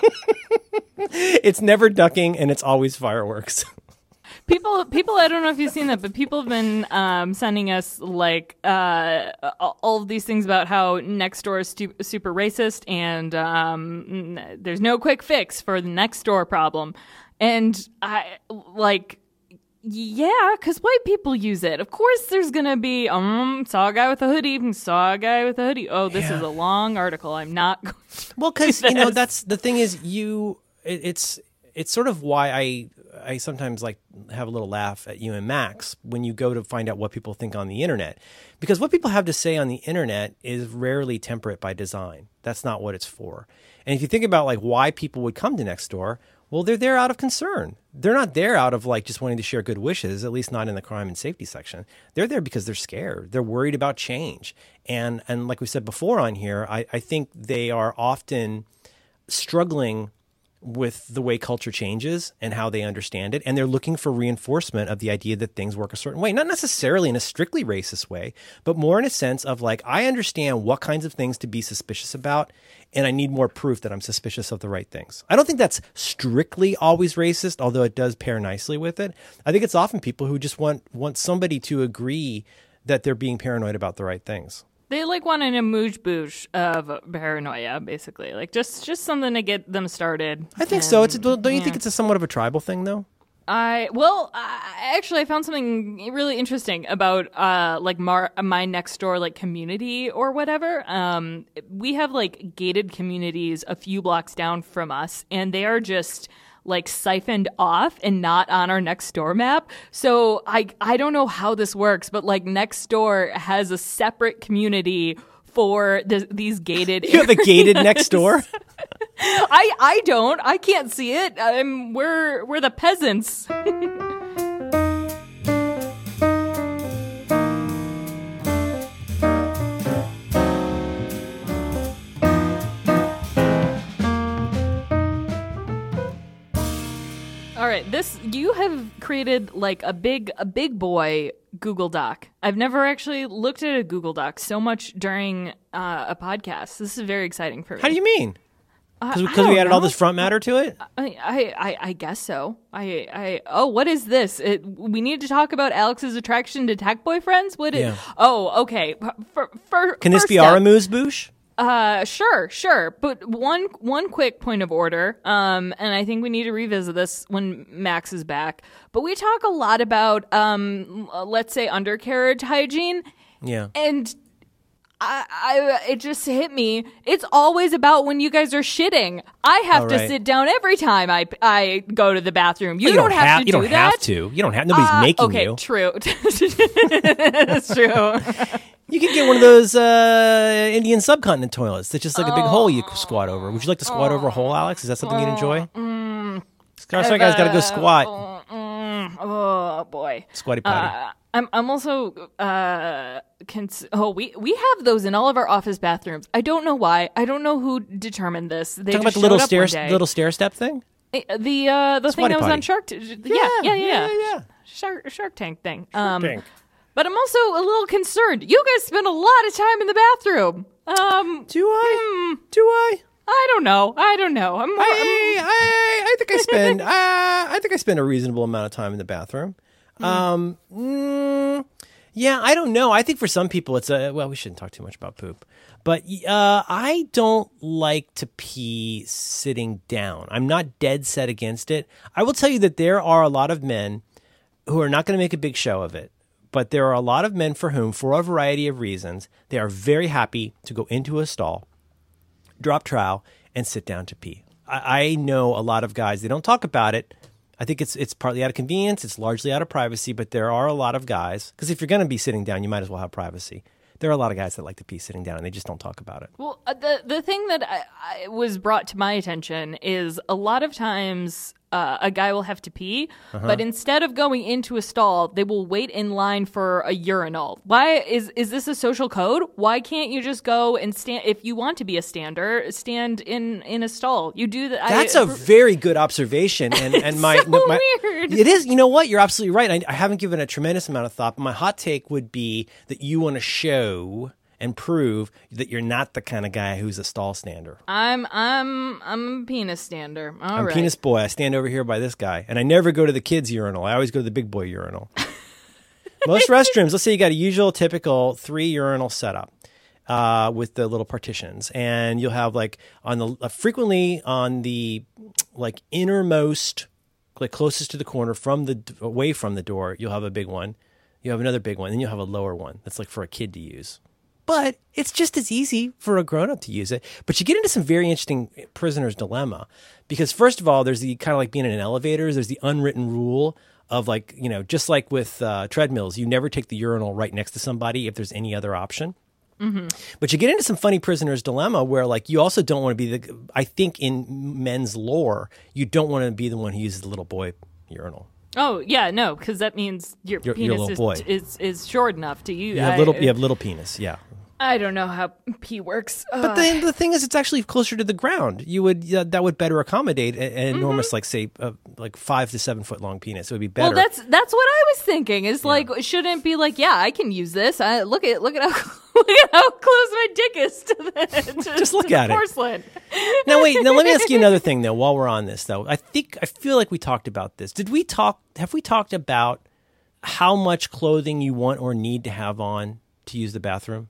It's never ducking and it's always fireworks. People, I don't know if you've seen that, but people have been sending us like all of these things about how Nextdoor is super racist, and there's no quick fix for the Nextdoor problem. And I like, yeah, because white people use it. Of course, there's gonna be saw a guy with a hoodie, saw a guy with a hoodie. Oh, this is a long article. I'm not going to Well, because that's the thing is it's sort of why I sometimes like have a little laugh at you and Max when you go to find out what people think on the internet, because what people have to say on the internet is rarely temperate by design. That's not what it's for. And if you think about like why people would come to Nextdoor, well, they're there out of concern. They're not there out of like just wanting to share good wishes, at least not in the crime and safety section. They're there because they're scared. They're worried about change. And like we said before on here, I think they are often struggling with the way culture changes and how they understand it. And they're looking for reinforcement of the idea that things work a certain way, not necessarily in a strictly racist way, but more in a sense of like, I understand what kinds of things to be suspicious about, and I need more proof that I'm suspicious of the right things. I don't think that's strictly always racist, although it does pair nicely with it. I think it's often people who just want somebody to agree that they're being paranoid about the right things. They like want an amuse-bouche of paranoia, basically, like just something to get them started. I think so. Don't you think it's somewhat of a tribal thing, though? Actually, I found something really interesting about like my next door like community or whatever. We have like gated communities a few blocks down from us, and they are just like siphoned off and not on our next door map. So I don't know how this works, but like next door has a separate community for these gated You have a gated next door? I don't. I can't see it. We're the peasants. All right, you have created like a big boy Google Doc. I've never actually looked at a Google Doc so much during a podcast. This is very exciting for me. How do you mean? Because we added all this front matter to it? I guess so. What is this? We need to talk about Alex's attraction to tech boyfriends? Okay. Can this be our amuse-bouche? Sure. But one quick point of order, and I think we need to revisit this when Max is back. But we talk a lot about, let's say, undercarriage hygiene. Yeah. And it just hit me. It's always about when you guys are shitting. I have to sit down every time I go to the bathroom. You don't have to do that. You don't have to. You don't have. Nobody's making you. Okay, true. That's true. You could get one of those Indian subcontinent toilets that's just like a big hole you squat over. Would you like to squat over a hole, Alex? Is that something you'd enjoy? Sorry, guys, gotta go squat. Oh boy, Squatty potty. I'm also we have those in all of our office bathrooms. I don't know why. I don't know who determined this. They Talking just about the showed little up stair step thing. one day. The thing that was on Shark. Yeah. Shark Tank thing. Tank. But I'm also a little concerned. You guys spend a lot of time in the bathroom. Do I? Do I? I don't know. I think I spend a reasonable amount of time in the bathroom. Yeah, I don't know. I think for some people it's we shouldn't talk too much about poop. But I don't like to pee sitting down. I'm not dead set against it. I will tell you that there are a lot of men who are not going to make a big show of it. But there are a lot of men for whom, for a variety of reasons, they are very happy to go into a stall, drop trowel, and sit down to pee. I know a lot of guys, they don't talk about it. I think it's partly out of convenience. It's largely out of privacy. But there are a lot of guys, because if you're going to be sitting down, you might as well have privacy. There are a lot of guys that like to pee sitting down, and they just don't talk about it. Well, the thing that I was brought to my attention is a lot of times a guy will have to pee, but instead of going into a stall, they will wait in line for a urinal. Why is this a social code? Why can't you just go and stand? If you want to be a stander, stand in a stall. You do that. That's a very good observation, and weird. It is. You know what? You're absolutely right. I haven't given a tremendous amount of thought, but my hot take would be that you want to show and prove that you're not the kind of guy who's a stall stander. I'm a penis stander. I'm penis boy. I stand over here by this guy, and I never go to the kids' urinal. I always go to the big boy urinal. Most restrooms, let's say you got a usual, typical 3 urinal setup with the little partitions, and you'll have like on the frequently on the like innermost, like closest to the corner away from the door, you'll have a big one. You have another big one, then you'll have a lower one that's like for a kid to use. But it's just as easy for a grown-up to use it. But you get into some very interesting prisoner's dilemma. Because first of all, there's the kind of like being in an elevator, there's the unwritten rule of like, you know, just like with treadmills, you never take the urinal right next to somebody if there's any other option. Mm-hmm. But you get into some funny prisoner's dilemma where like you also don't want to be I think in men's lore, you don't want to be the one who uses the little boy urinal. Oh yeah, no, because that means your penis is short enough to use. You have little penis, yeah. I don't know how pee works. But the thing is, it's actually closer to the ground. You would that would better accommodate an enormous, like say, like 5 to 7 foot long penis. It would be better. Well, that's what I was thinking. Is like shouldn't be like, yeah, I can use this. Look at how close my dick is to the just look at porcelain. Now let me ask you another thing though. While we're on this though, I feel like we talked about this. Have we talked about how much clothing you want or need to have on to use the bathroom?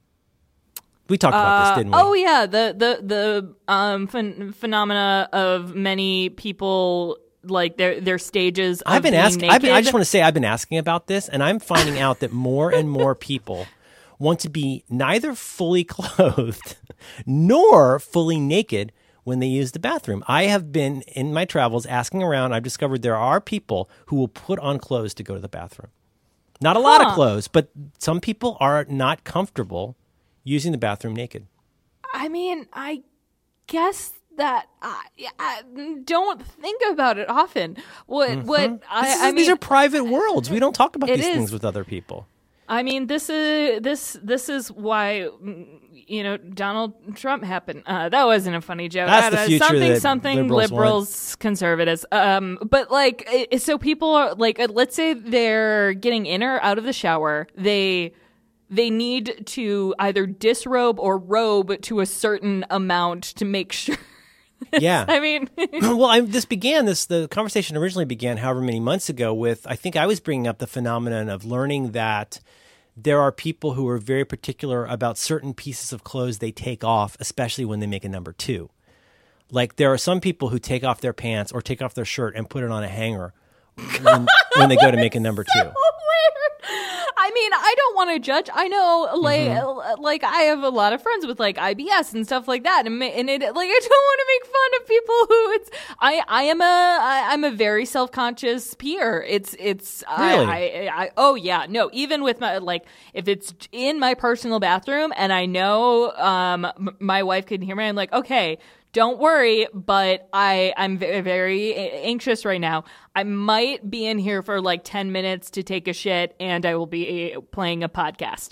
We talked about this, didn't we? Oh yeah, the phenomena of many people like their stages of I've been being asking. naked. I just want to say I've been asking about this, and I'm finding out that more and more people want to be neither fully clothed nor fully naked when they use the bathroom. I have been in my travels asking around. I've discovered there are people who will put on clothes to go to the bathroom. Not a lot of clothes, but some people are not comfortable using the bathroom naked. I mean, I guess that I don't think about it often. These are private worlds. We don't talk about It these is. things with other people. I mean, this is why Donald Trump happened. That wasn't a funny joke. That's the future something that liberals conservatives. But like, so people are like, let's say they're getting in or out of the shower. They need to either disrobe or robe to a certain amount to make sure. Yeah. I mean, the conversation originally began however many months ago with, I think I was bringing up the phenomenon of learning that there are people who are very particular about certain pieces of clothes they take off, especially when they make a number 2. Like there are some people who take off their pants or take off their shirt and put it on a hanger when they go to make a number 2. I mean, I don't want to judge. I know, like I have a lot of friends with like IBS and stuff like that, and it like I don't want to make fun of people who I'm a very self conscious peer. It's really? Oh yeah, no. Even with my like, if it's in my personal bathroom and I know my wife can hear me, I'm like, okay. Don't worry, but I'm very anxious right now. I might be in here for like 10 minutes to take a shit, and I will be playing a podcast.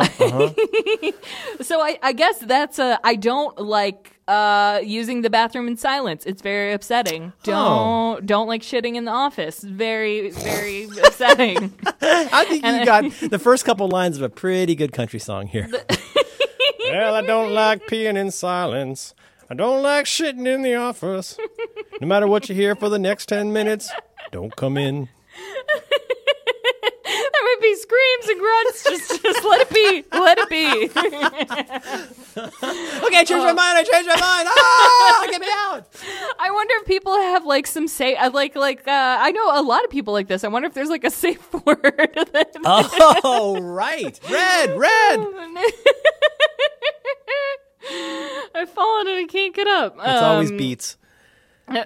So I guess that's I don't like using the bathroom in silence. It's very upsetting. Don't like shitting in the office. Very, very upsetting. I think you got the first couple lines of a pretty good country song here. Well, I don't like peeing in silence. I don't like shitting in the office. No matter what you hear for the next 10 minutes, don't come in. There would be screams and grunts. Just let it be. Let it be. Okay, I changed my mind. Ah, get me out. I wonder if people have like some say like I know a lot of people like this. I wonder if there's like a safe word. Oh, right. Red. I've fallen and I can't get up. It's always beats. Now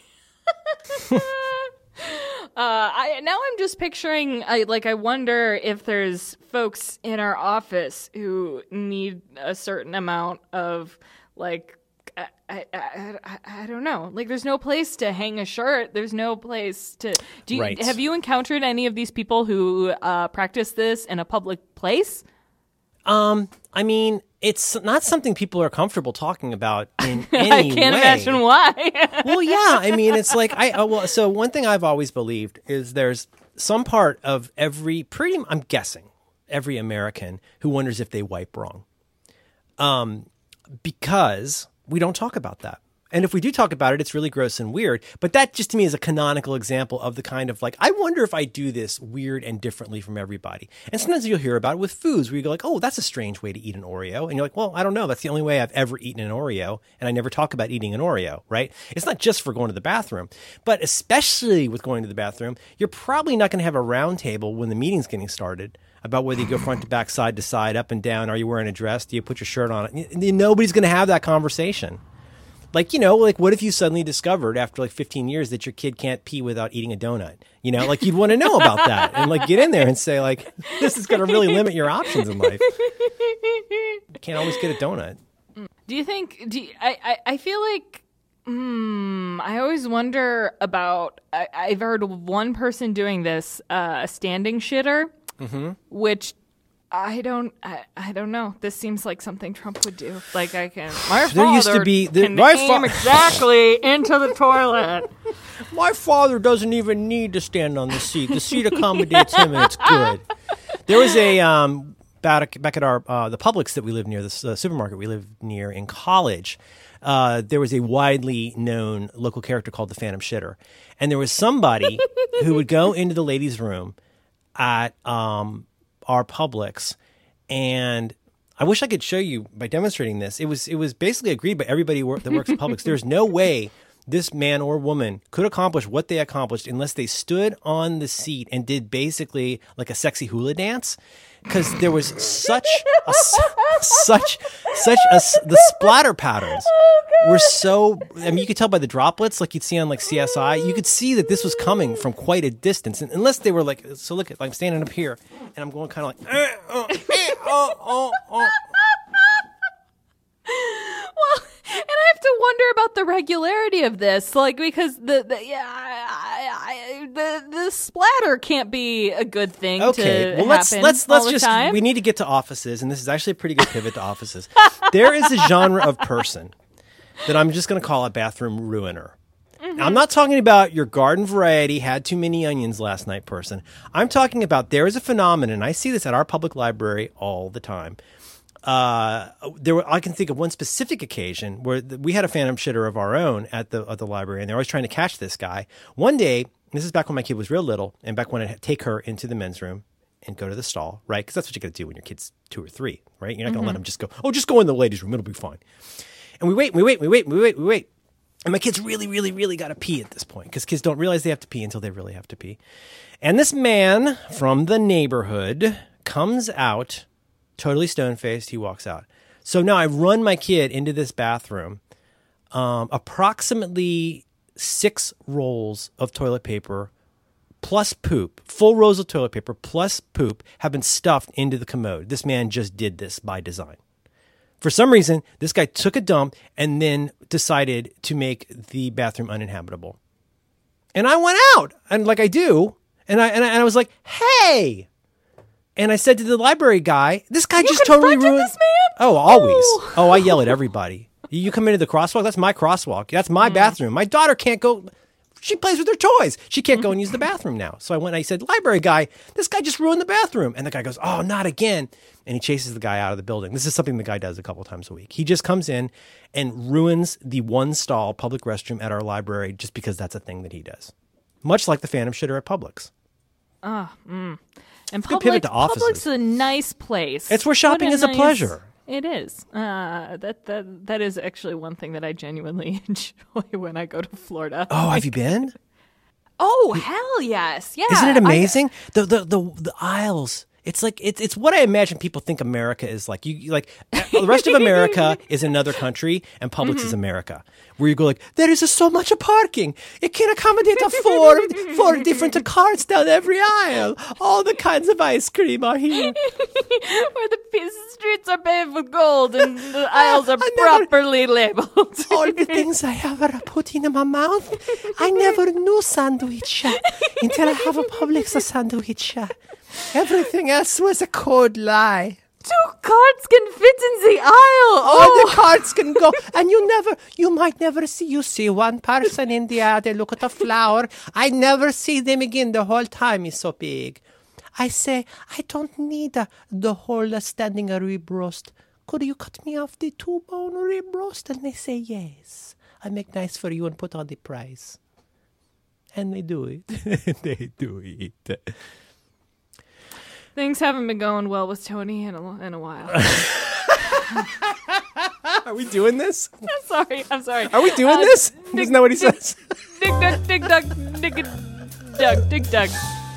I'm just picturing. I wonder if there's folks in our office who need a certain amount of like. I don't know. Like, there's no place to hang a shirt. There's no place to. Right. Have you encountered any of these people who practice this in a public place? I mean, it's not something people are comfortable talking about in any way. I can't imagine why. Well, yeah. I mean, it's like so one thing I've always believed is there's some part of I'm guessing every American who wonders if they wipe wrong. Because we don't talk about that. And if we do talk about it, it's really gross and weird. But that just to me is a canonical example of the kind of like, I wonder if I do this weird and differently from everybody. And sometimes you'll hear about it with foods where you go like, oh, that's a strange way to eat an Oreo. And you're like, well, I don't know. That's the only way I've ever eaten an Oreo. And I never talk about eating an Oreo, right? It's not just for going to the bathroom, but especially with going to the bathroom, you're probably not going to have a round table when the meeting's getting started about whether you go front to back, side to side, up and down. Are you wearing a dress? Do you put your shirt on? Nobody's going to have that conversation. Like, like what if you suddenly discovered after like 15 years that your kid can't pee without eating a donut? Like you'd want to know about that and like get in there and say like, this is going to really limit your options in life. You can't always get a donut. Do you think, I feel like, I always wonder about, I've heard one person doing this, a standing shitter, which I don't know. This seems like something Trump would do. Like my father used to be came exactly into the toilet. My father doesn't even need to stand on the seat. The seat accommodates him, and it's good. There was a back at our the Publix that we live near, the supermarket we live near in college. There was a widely known local character called the Phantom Shitter, and there was somebody who would go into the ladies' room at our Publix, and I wish I could show you by demonstrating this. It was basically agreed by everybody that works at Publix. There's no way this man or woman could accomplish what they accomplished unless they stood on the seat and did basically like a sexy hula dance. Because there was the splatter patterns were so, I mean, you could tell by the droplets, like you'd see on like CSI, you could see that this was coming from quite a distance. And unless they were like, so look, I'm standing up here and I'm going kind of like, Well, and I have to wonder about the regularity of this, like, because the splatter can't be a good thing. Okay, to well let's all the just time. we need to get to offices, and this is actually a pretty good pivot to offices. There is a genre of person that I'm just going to call a bathroom ruiner. Now, I'm not talking about your garden variety, had too many onions last night person. I'm talking about there is a phenomenon. I see this at our public library all the time. I can think of one specific occasion where we had a phantom shitter of our own at the library, and they're always trying to catch this guy. One day, this is back when my kid was real little, and back when I'd take her into the men's room and go to the stall, right? Because that's what you got to do when your kid's 2 or 3, right? You're not going to let them just go in the ladies' room. It'll be fine. And we wait. And my kid's really, really, really got to pee at this point because kids don't realize they have to pee until they really have to pee. And this man from the neighborhood comes out, totally stone-faced. He walks out. So now I run my kid into this bathroom. Approximately 6 rolls of toilet paper plus poop, full rolls of toilet paper plus poop have been stuffed into the commode. This man just did this by design. For some reason, this guy took a dump and then decided to make the bathroom uninhabitable. And I went out, and like I do, and I was like, "Hey!" And I said to the library guy, "This guy just totally ruined this man?" Oh, always. Oh, I yell at everybody. You come into the crosswalk. That's my crosswalk. That's my bathroom. My daughter can't go. She plays with her toys. She can't go and use the bathroom now. So I went and I said, "Library guy, this guy just ruined the bathroom." And the guy goes, "Oh, not again." And he chases the guy out of the building. This is something the guy does a couple times a week. He just comes in and ruins the one stall public restroom at our library just because that's a thing that he does. Much like the phantom shitter at Publix. And pivot to offices. Publix is a nice place. It's where shopping is a pleasure. It is. That is actually one thing that I genuinely enjoy when I go to Florida. Oh, have you been? Oh, hell yes. Yeah. Isn't it amazing? The aisles. It's like it's what I imagine people think America is like. You like the rest of America is another country, and Publix is America, where you go like, there is so much parking. It can accommodate four different carts down every aisle. All the kinds of ice cream are here. Where the streets are paved with gold and the aisles are properly labeled. All the things I ever put in my mouth, I never knew sandwich until I have a Publix sandwich. Everything else was a cold lie. 2 carts can fit in the aisle. All the carts can go, and you might never see. You see one person in the aisle, they look at the flower. I never see them again. The whole time is so big. I say, I don't need the whole standing rib roast. Could you cut me off the 2-bone rib roast? And they say, yes. I make nice for you and put on the price. And they do it. They do it. Things haven't been going well with Tony in a while. Are we doing this? I'm sorry. Are we doing this? Isn't that what he says? Dig dug, dig dug, dig dug, dig dug.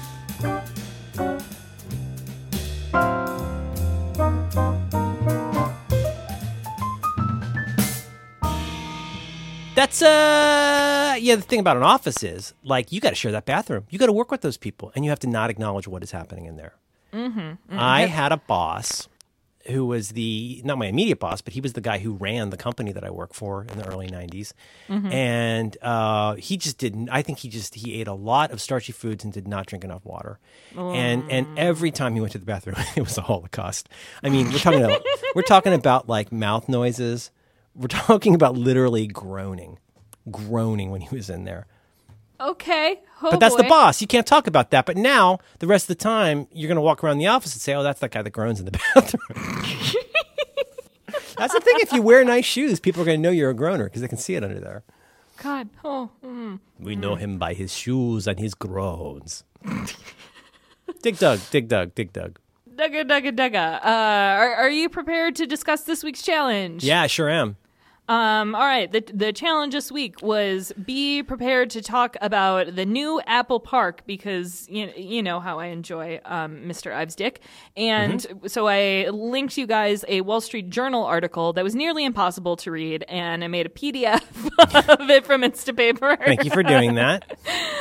That's the thing about an office is like you got to share that bathroom. You got to work with those people, and you have to not acknowledge what is happening in there. I had a boss who was not my immediate boss, but he was the guy who ran the company that I worked for in the early 90s. And he just didn't, I think he ate a lot of starchy foods and did not drink enough water. And every time he went to the bathroom, it was a holocaust. I mean, we're talking about like mouth noises. We're talking about literally groaning when he was in there. Okay. Oh, but that's boy. the boss. You can't talk about that. But now, the rest of the time, you're going to walk around the office and say, oh, that's that guy that groans in the bathroom. That's the thing. If you wear nice shoes, people are going to know you're a groaner because they can see it under there. God. Oh. We know him by his shoes and his groans. Dig Dug. Dugga, dugga, dugga. Are you prepared to discuss this week's challenge? Yeah, I sure am. All right. The challenge this week was be prepared to talk about the new Apple Park because you know how I enjoy Mr. Ives Dick. And so I linked you guys a Wall Street Journal article that was nearly impossible to read, and I made a PDF of it from Instapaper. Thank you for doing that.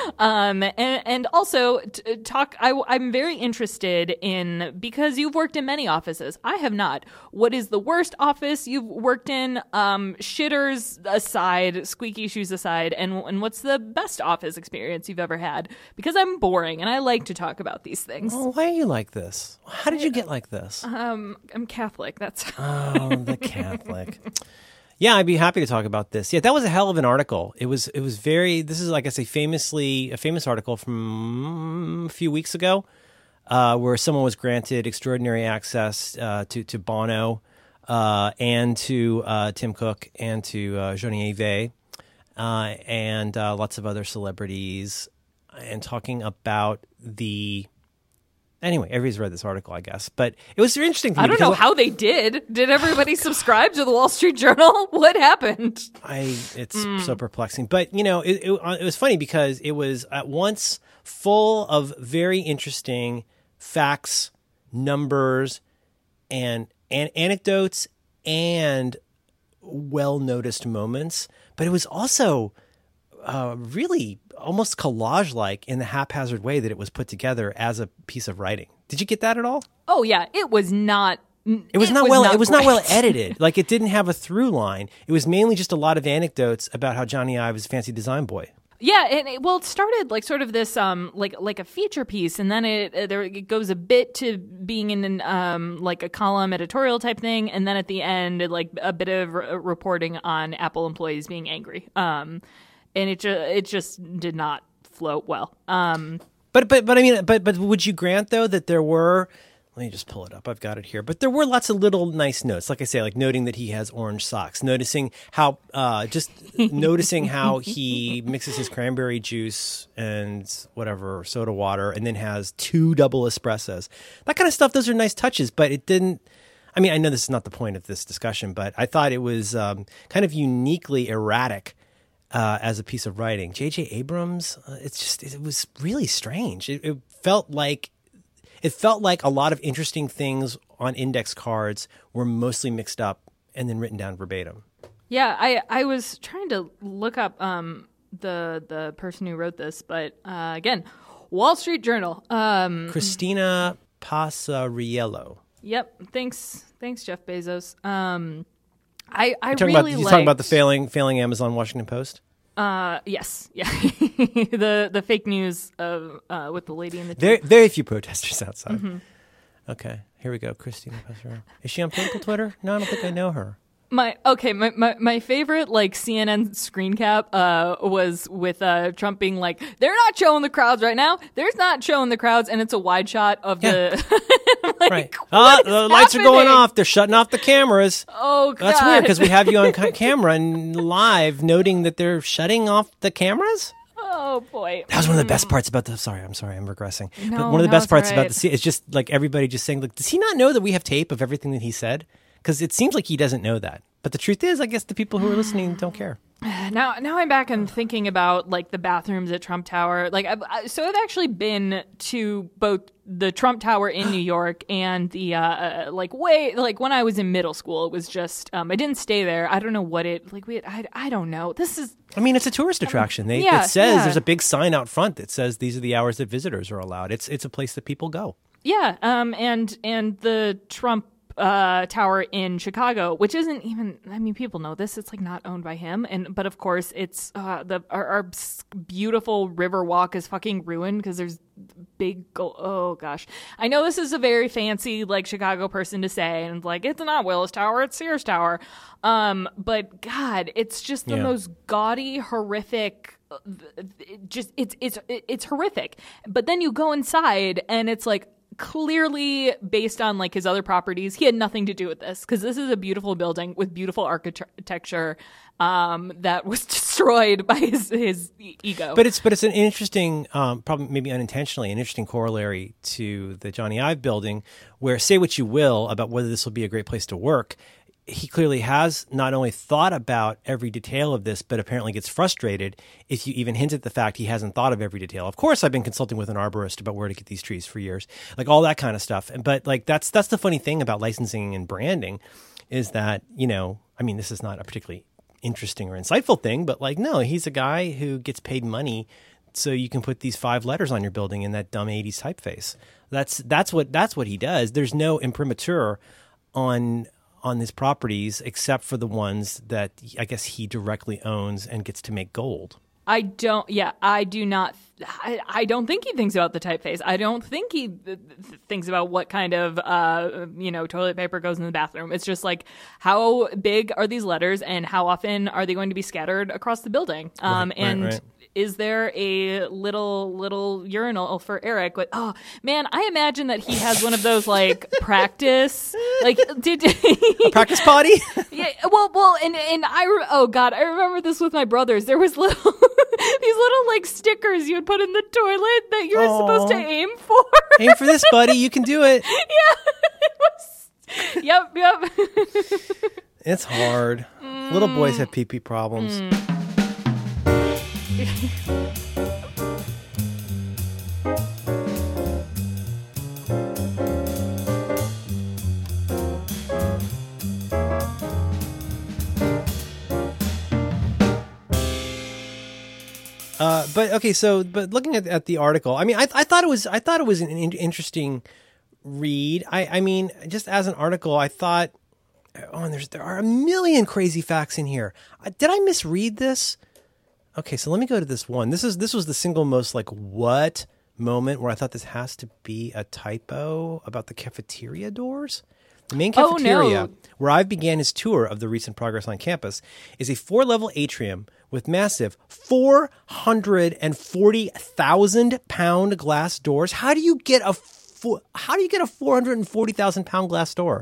And also talk. I'm very interested in, because you've worked in many offices. I have not. What is the worst office you've worked in? Shitters aside, squeaky shoes aside, and what's the best office experience you've ever had? Because I'm boring and I like to talk about these things. Oh, why are you like this? How did you get like this? I'm Catholic. That's the Catholic. Yeah, I'd be happy to talk about this. Yeah, that was a hell of an article. It was very. This is, like I say, a famous article from a few weeks ago, where someone was granted extraordinary access to Bono. And to Tim Cook and to Johnny Ive and lots of other celebrities, and talking about Anyway, everybody's read this article, I guess. But it was very interesting to me. I don't know how they did. Did everybody subscribe to the Wall Street Journal? What happened? It's so perplexing. But, it was funny because it was at once full of very interesting facts, numbers, and anecdotes and well-noticed moments, but it was also really almost collage-like in the haphazard way that it was put together as a piece of writing. Did you get that at all? Oh yeah, it was not. It was not well edited. Like, it didn't have a through line. It was mainly just a lot of anecdotes about how Johnny Ive was a fancy design boy. Yeah, and it started like sort of this like a feature piece, and then it goes a bit to being in like a column editorial type thing, and then at the end like a bit of reporting on Apple employees being angry. And it just did not float well. But I mean, but would you grant though that there were? Let me just pull it up. I've got it here. But there were lots of little nice notes. Like I say, like noting that he has orange socks, noticing how he mixes his cranberry juice and whatever, soda water, and then has 2 double espressos. That kind of stuff, those are nice touches, but it didn't, I mean, I know this is not the point of this discussion, but I thought it was kind of uniquely erratic as a piece of writing. J.J. Abrams, it was really strange. It felt like a lot of interesting things on index cards were mostly mixed up and then written down verbatim. Yeah, I was trying to look up the person who wrote this, but again, Wall Street Journal. Christina Passariello. Yep. Thanks, Jeff Bezos. I really liked... You talking about the failing Amazon Washington Post? Yes. Yeah. the fake news of with the lady in the very, very few protesters outside. Mm-hmm. Okay, here we go. Christina Passariello. Is she on political Twitter? No, I don't think I know her. My favorite like CNN screen cap was with Trump being like, they're not showing the crowds right now. There's not showing the crowds, and it's a wide shot of the right. The lights are going off. They're shutting off the cameras. Oh God, that's weird because we have you on camera and live, noting that they're shutting off the cameras. Oh boy, that was one of the best parts about the. I'm sorry, I'm regressing. No, but one of the best parts about the scene is just like everybody just saying, like, does he not know that we have tape of everything that he said? Because it seems like he doesn't know that. But the truth is, I guess the people who are listening don't care. Now I'm back and thinking about like the bathrooms at Trump Tower. Like, I've actually been to both the Trump Tower in New York and the when I was in middle school. It was just I didn't stay there. I don't know what it like. I don't know. This is. I mean, it's a tourist attraction. It says there's a big sign out front that says these are the hours that visitors are allowed. It's a place that people go. Yeah. And the Trump Tower in Chicago, which isn't even, I mean, people know this, it's like not owned by him, but of course it's our beautiful river walk is fucking ruined because there's big oh gosh, I know this is a very fancy like Chicago person to say, and like it's not Willis Tower, it's Sears Tower, but God, it's just the most gaudy, horrific, just it's horrific. But then you go inside and it's like clearly based on like his other properties. He had nothing to do with this because this is a beautiful building with beautiful architecture that was destroyed by his ego. But it's an interesting, probably maybe unintentionally, an interesting corollary to the Johnny Ive building, where say what you will about whether this will be a great place to work. he clearly has not only thought about every detail of this, but apparently gets frustrated if you even hint at the fact he hasn't thought of every detail. Of course, I've been consulting with an arborist about where to get these trees for years, like all that kind of stuff. But like that's the funny thing about licensing and branding is that, I mean, this is not a particularly interesting or insightful thing, but like, no, he's a guy who gets paid money so you can put these 5 letters on your building in that dumb 80s typeface. That's what he does. There's no imprimatur on his properties except for the ones that I guess he directly owns and gets to make gold. I don't think he thinks about the typeface. I don't think he thinks about what kind of, toilet paper goes in the bathroom. It's just like, how big are these letters and how often are they going to be scattered across the building? Right. Is there a little urinal for Eric? Like, oh man, I imagine that he has one of those like practice, like a practice potty. Yeah, well, and I remember this with my brothers. There was these little like stickers you would put in the toilet that you were supposed to aim for. Aim for this, buddy. You can do it. Yeah, Yep. It's hard. Little boys have pee-pee problems. But looking at the article, I mean, I thought it was an interesting read. I mean, just as an article, I thought, there are a million crazy facts in here. Did I misread this? Okay, so let me go to this one. This was the single most like what moment where I thought this has to be a typo about the cafeteria doors. The main cafeteria, where I began his tour of the recent progress on campus, is a 4-level atrium with massive 440,000-pound glass doors. How do you get a 440,000-pound glass door?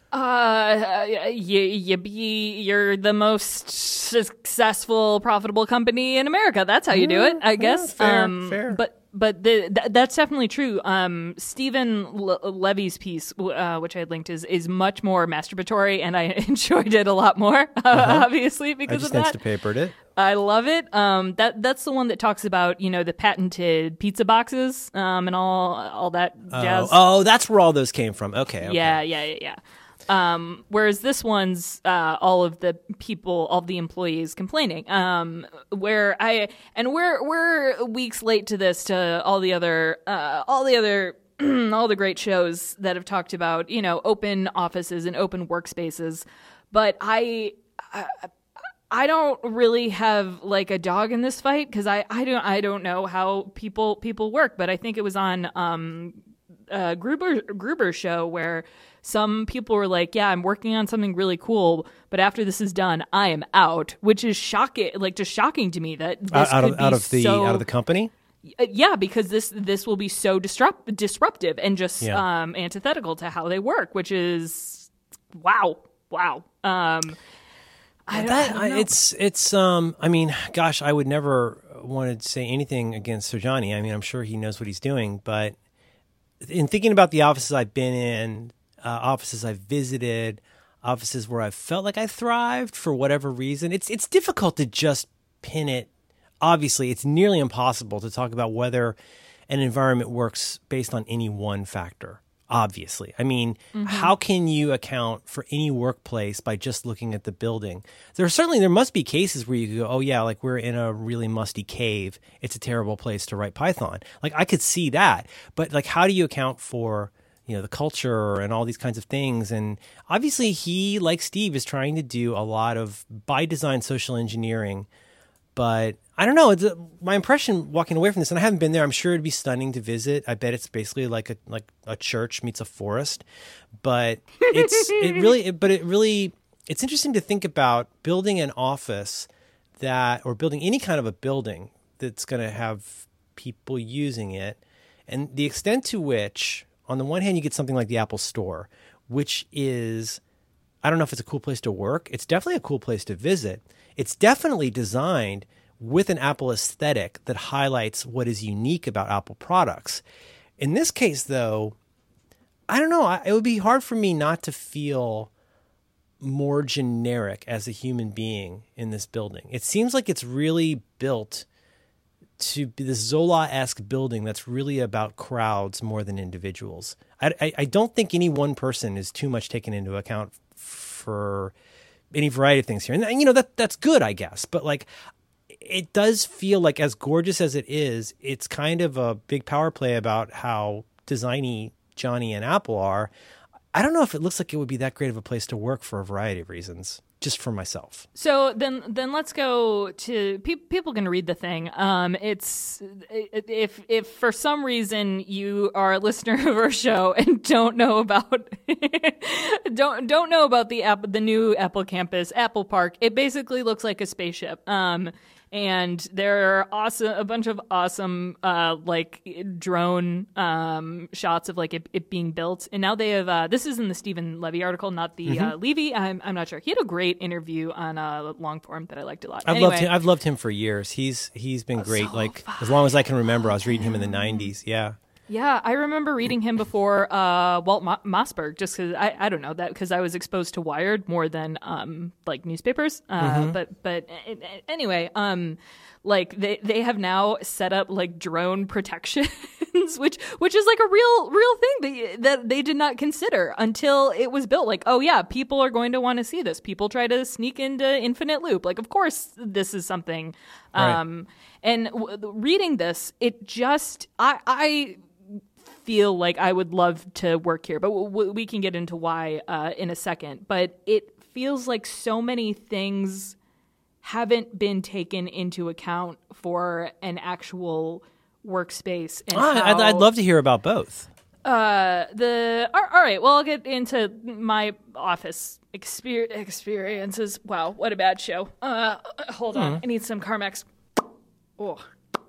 You're the most successful, profitable company in America. That's how you do it, I guess. Fair. But that's definitely true. Stephen Levy's piece, which I had linked, is much more masturbatory, and I enjoyed it a lot more, obviously, because of that. I just Instapapered it. I love it. That's the one that talks about, the patented pizza boxes and all that jazz. Oh, that's where all those came from. Okay. Yeah. Whereas this one's all of the employees complaining. We're weeks late to this, to all the great shows that have talked about open offices and open workspaces, but I don't really have like a dog in this fight because I don't know how people work, but I think it was on Gruber's show where some people were like, yeah, I'm working on something really cool, but after this is done, I am out, which is shocking to me that this out of the company. Yeah, because this will be so disruptive and just antithetical to how they work, which is wow. I mean, gosh, I would never want to say anything against Sojani. I mean, I'm sure he knows what he's doing, but in thinking about the offices I've been in, offices I've visited, offices where I've felt like I thrived for whatever reason, it's difficult to just pin it. Obviously, it's nearly impossible to talk about whether an environment works based on any one factor. Obviously. I mean, how can you account for any workplace by just looking at the building? There must be cases where you go, oh yeah, like we're in a really musty cave. It's a terrible place to write Python. Like I could see that, but like, how do you account for, the culture and all these kinds of things? And obviously he, like Steve, is trying to do a lot of by design social engineering, but I don't know. My impression walking away from this, and I haven't been there, I'm sure it'd be stunning to visit. I bet it's basically like a church meets a forest, but it's interesting to think about building an office or building any kind of a building that's going to have people using it, and the extent to which, on the one hand, you get something like the Apple Store, which is, I don't know if it's a cool place to work. It's definitely a cool place to visit. It's definitely designed with an Apple aesthetic that highlights what is unique about Apple products. In this case, though, I don't know. It would be hard for me not to feel more generic as a human being in this building. It seems like it's really built to be this Zola-esque building that's really about crowds more than individuals. I don't think any one person is too much taken into account for any variety of things here. And, you know, that's good, I guess. But, like, it does feel like, as gorgeous as it is, it's kind of a big power play about how designy Johnny and Apple are. I don't know if it looks like it would be that great of a place to work for a variety of reasons, just for myself. So then let's go to people can read the thing. It's if for some reason you are a listener of our show and don't know about don't know about the new Apple campus, Apple Park, it basically looks like a spaceship. And there are a bunch of awesome like drone shots of like it being built. And now they have this is in the Stephen Levy article, not the Levy. I'm not sure. He had a great interview on long form that I liked a lot. I've loved him for years. He's been great. So like fun. As long as I can remember, I was reading him in the 90s. Yeah. Yeah, I remember reading him before Walt Mossberg, just because I don't know that because I was exposed to Wired more than like newspapers. But anyway, like they have now set up like drone protections, which is like a real thing that they did not consider until it was built. Like, oh yeah, people are going to want to see this. People try to sneak into Infinite Loop. Like, of course, this is something. Right. And reading this, it just I feel like I would love to work here, but we can get into why in a second. But it feels like so many things haven't been taken into account for an actual workspace. And I'd love to hear about both. All right. Well, I'll get into my office experiences. Wow, what a bad show. Hold on, I need some Carmex. Oh,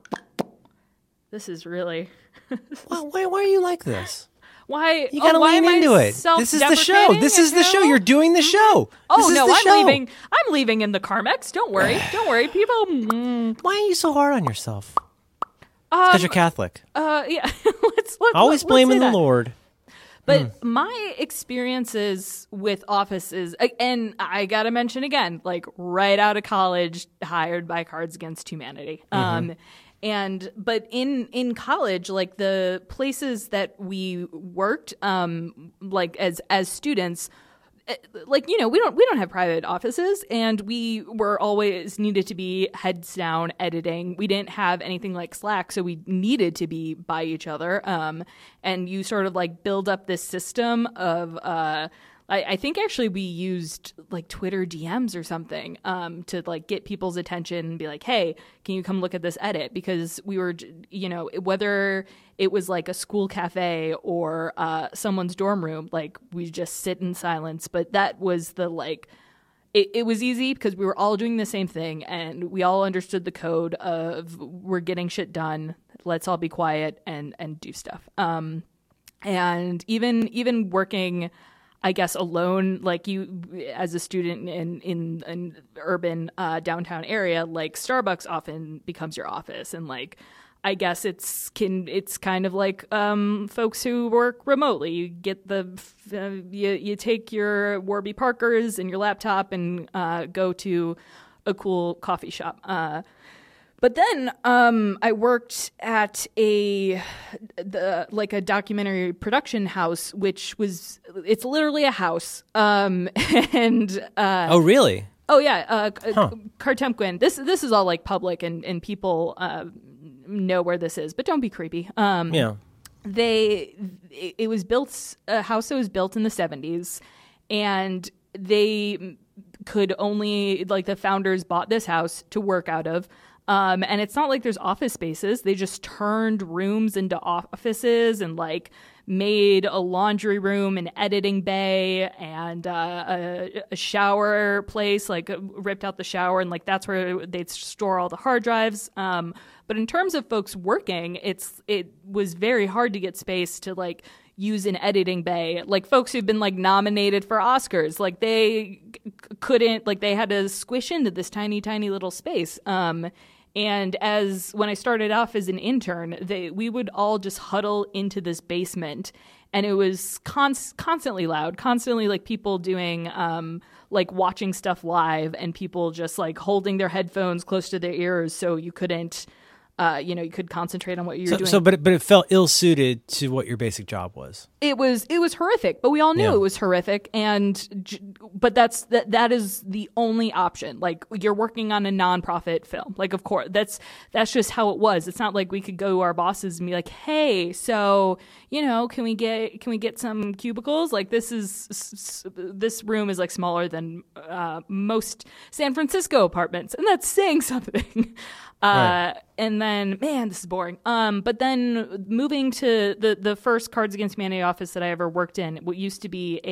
this is really. Well, why are you like this? Why? You gotta lean into it. This is the show. This is the show. You're doing the show. Oh no, I'm leaving. I'm leaving in the Carmex. Don't worry. Don't worry, people. Why are you so hard on yourself? Because you're Catholic. Yeah. let's always blaming the Lord. But my experiences with offices, and I got to mention again, like right out of college, hired by Cards Against Humanity. But in college, like the places that we worked, like as students, like, you know, we don't have private offices, and we were always needed to be heads down editing. We didn't have anything like Slack, so we needed to be by each other. And you sort of like build up this system of I think actually we used like Twitter DMs or something to like get people's attention and be like, hey, can you come look at this edit? Because we were, you know, whether it was like a school cafe or someone's dorm room, like we just sit in silence. But that was the like, it was easy because we were all doing the same thing and we all understood the code of we're getting shit done. Let's all be quiet and do stuff. And even working, I guess, alone, like you as a student in an urban downtown area, like Starbucks often becomes your office. And like, I guess it's kind of like folks who work remotely. You get you take your Warby Parkers and your laptop and go to a cool coffee shop. But then I worked at a documentary production house, which it's literally a house. Oh, really? Oh, yeah. Cartemquin. This is all like public and people know where this is, but don't be creepy. Yeah. It was built, a house that was built in the 70s, and they could only, like, the founders bought this house to work out of. And it's not like there's office spaces. They just turned rooms into offices and like made a laundry room, an editing bay, and a shower place, like ripped out the shower. And like that's where they'd store all the hard drives. But in terms of folks working, it was very hard to get space to like use an editing bay. Like folks who've been like nominated for Oscars, like they couldn't, like they had to squish into this tiny, tiny little space. And when I started off as an intern, we would all just huddle into this basement, and it was constantly loud, constantly like people doing like watching stuff live, and people just like holding their headphones close to their ears so you couldn't. You could concentrate on what you were doing. But it felt ill-suited to what your basic job was. It was horrific, but we all knew it was horrific, but that is the only option. Like, you're working on a nonprofit film. Like, of course, that's just how it was. It's not like we could go to our bosses and be like, "Hey, so can we get some cubicles? Like, this room is like smaller than most San Francisco apartments, and that's saying something." Right. And then, man, this is boring. But then moving to the first Cards Against Humanity office that I ever worked in, what used to be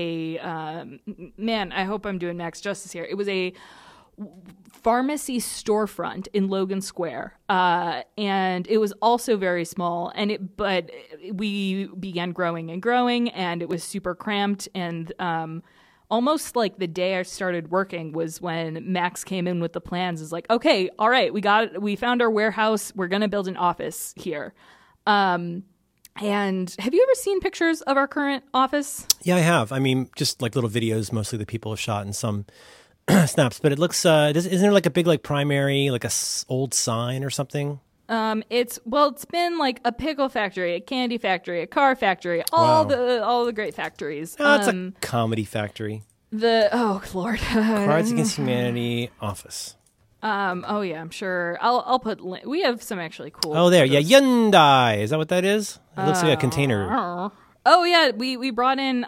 man, I hope I'm doing Max justice here. It was a pharmacy storefront in Logan Square. And it was also very small, but we began growing, and it was super cramped, and almost like the day I started working was when Max came in with the plans. Is like, okay, all right, we found our warehouse. We're going to build an office here. And have you ever seen pictures of our current office? Yeah, I have. I mean, just like little videos, mostly the people have shot, and some snaps. But it looks, isn't there like a big like primary, like old sign or something? It's been like a pickle factory, a candy factory, a car factory, all the great factories. Oh, it's a comedy factory. Oh Lord, Cards Against Humanity office. Oh yeah, I'm sure. I'll put. We have some actually cool. Oh, there, yeah, Hyundai. Is that what that is? It looks like a container. Oh yeah, we brought in.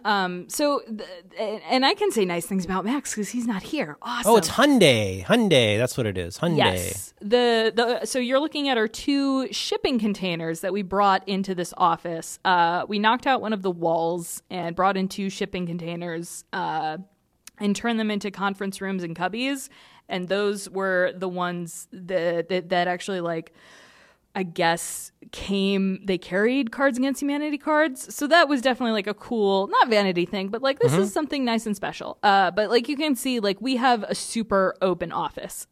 And I can say nice things about Max because he's not here. Awesome. Oh, it's Hyundai. Hyundai. That's what it is. Hyundai. Yes. So you're looking at our 2 shipping containers that we brought into this office. We knocked out one of the walls and brought in 2 shipping containers and turned them into conference rooms and cubbies. And those were the ones that actually like, I guess they carried Cards Against Humanity cards. So that was definitely like a cool, not vanity thing, but like this is something nice and special. But like you can see, like we have a super open office.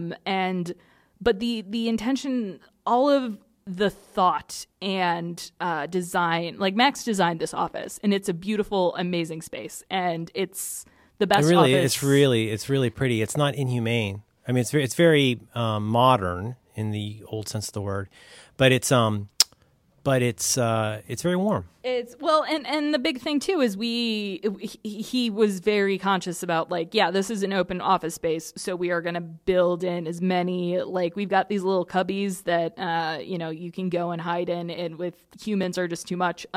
But the intention, all of the thought and design, like Max designed this office, and it's a beautiful, amazing space, and it's the best office. It's really pretty. It's not inhumane. I mean, it's very modern in the old sense of the word, but it's very warm. It's and the big thing too is he was very conscious about like, yeah, this is an open office space, so we are going to build in as many, like we've got these little cubbies that you can go and hide in, and with humans are just too much.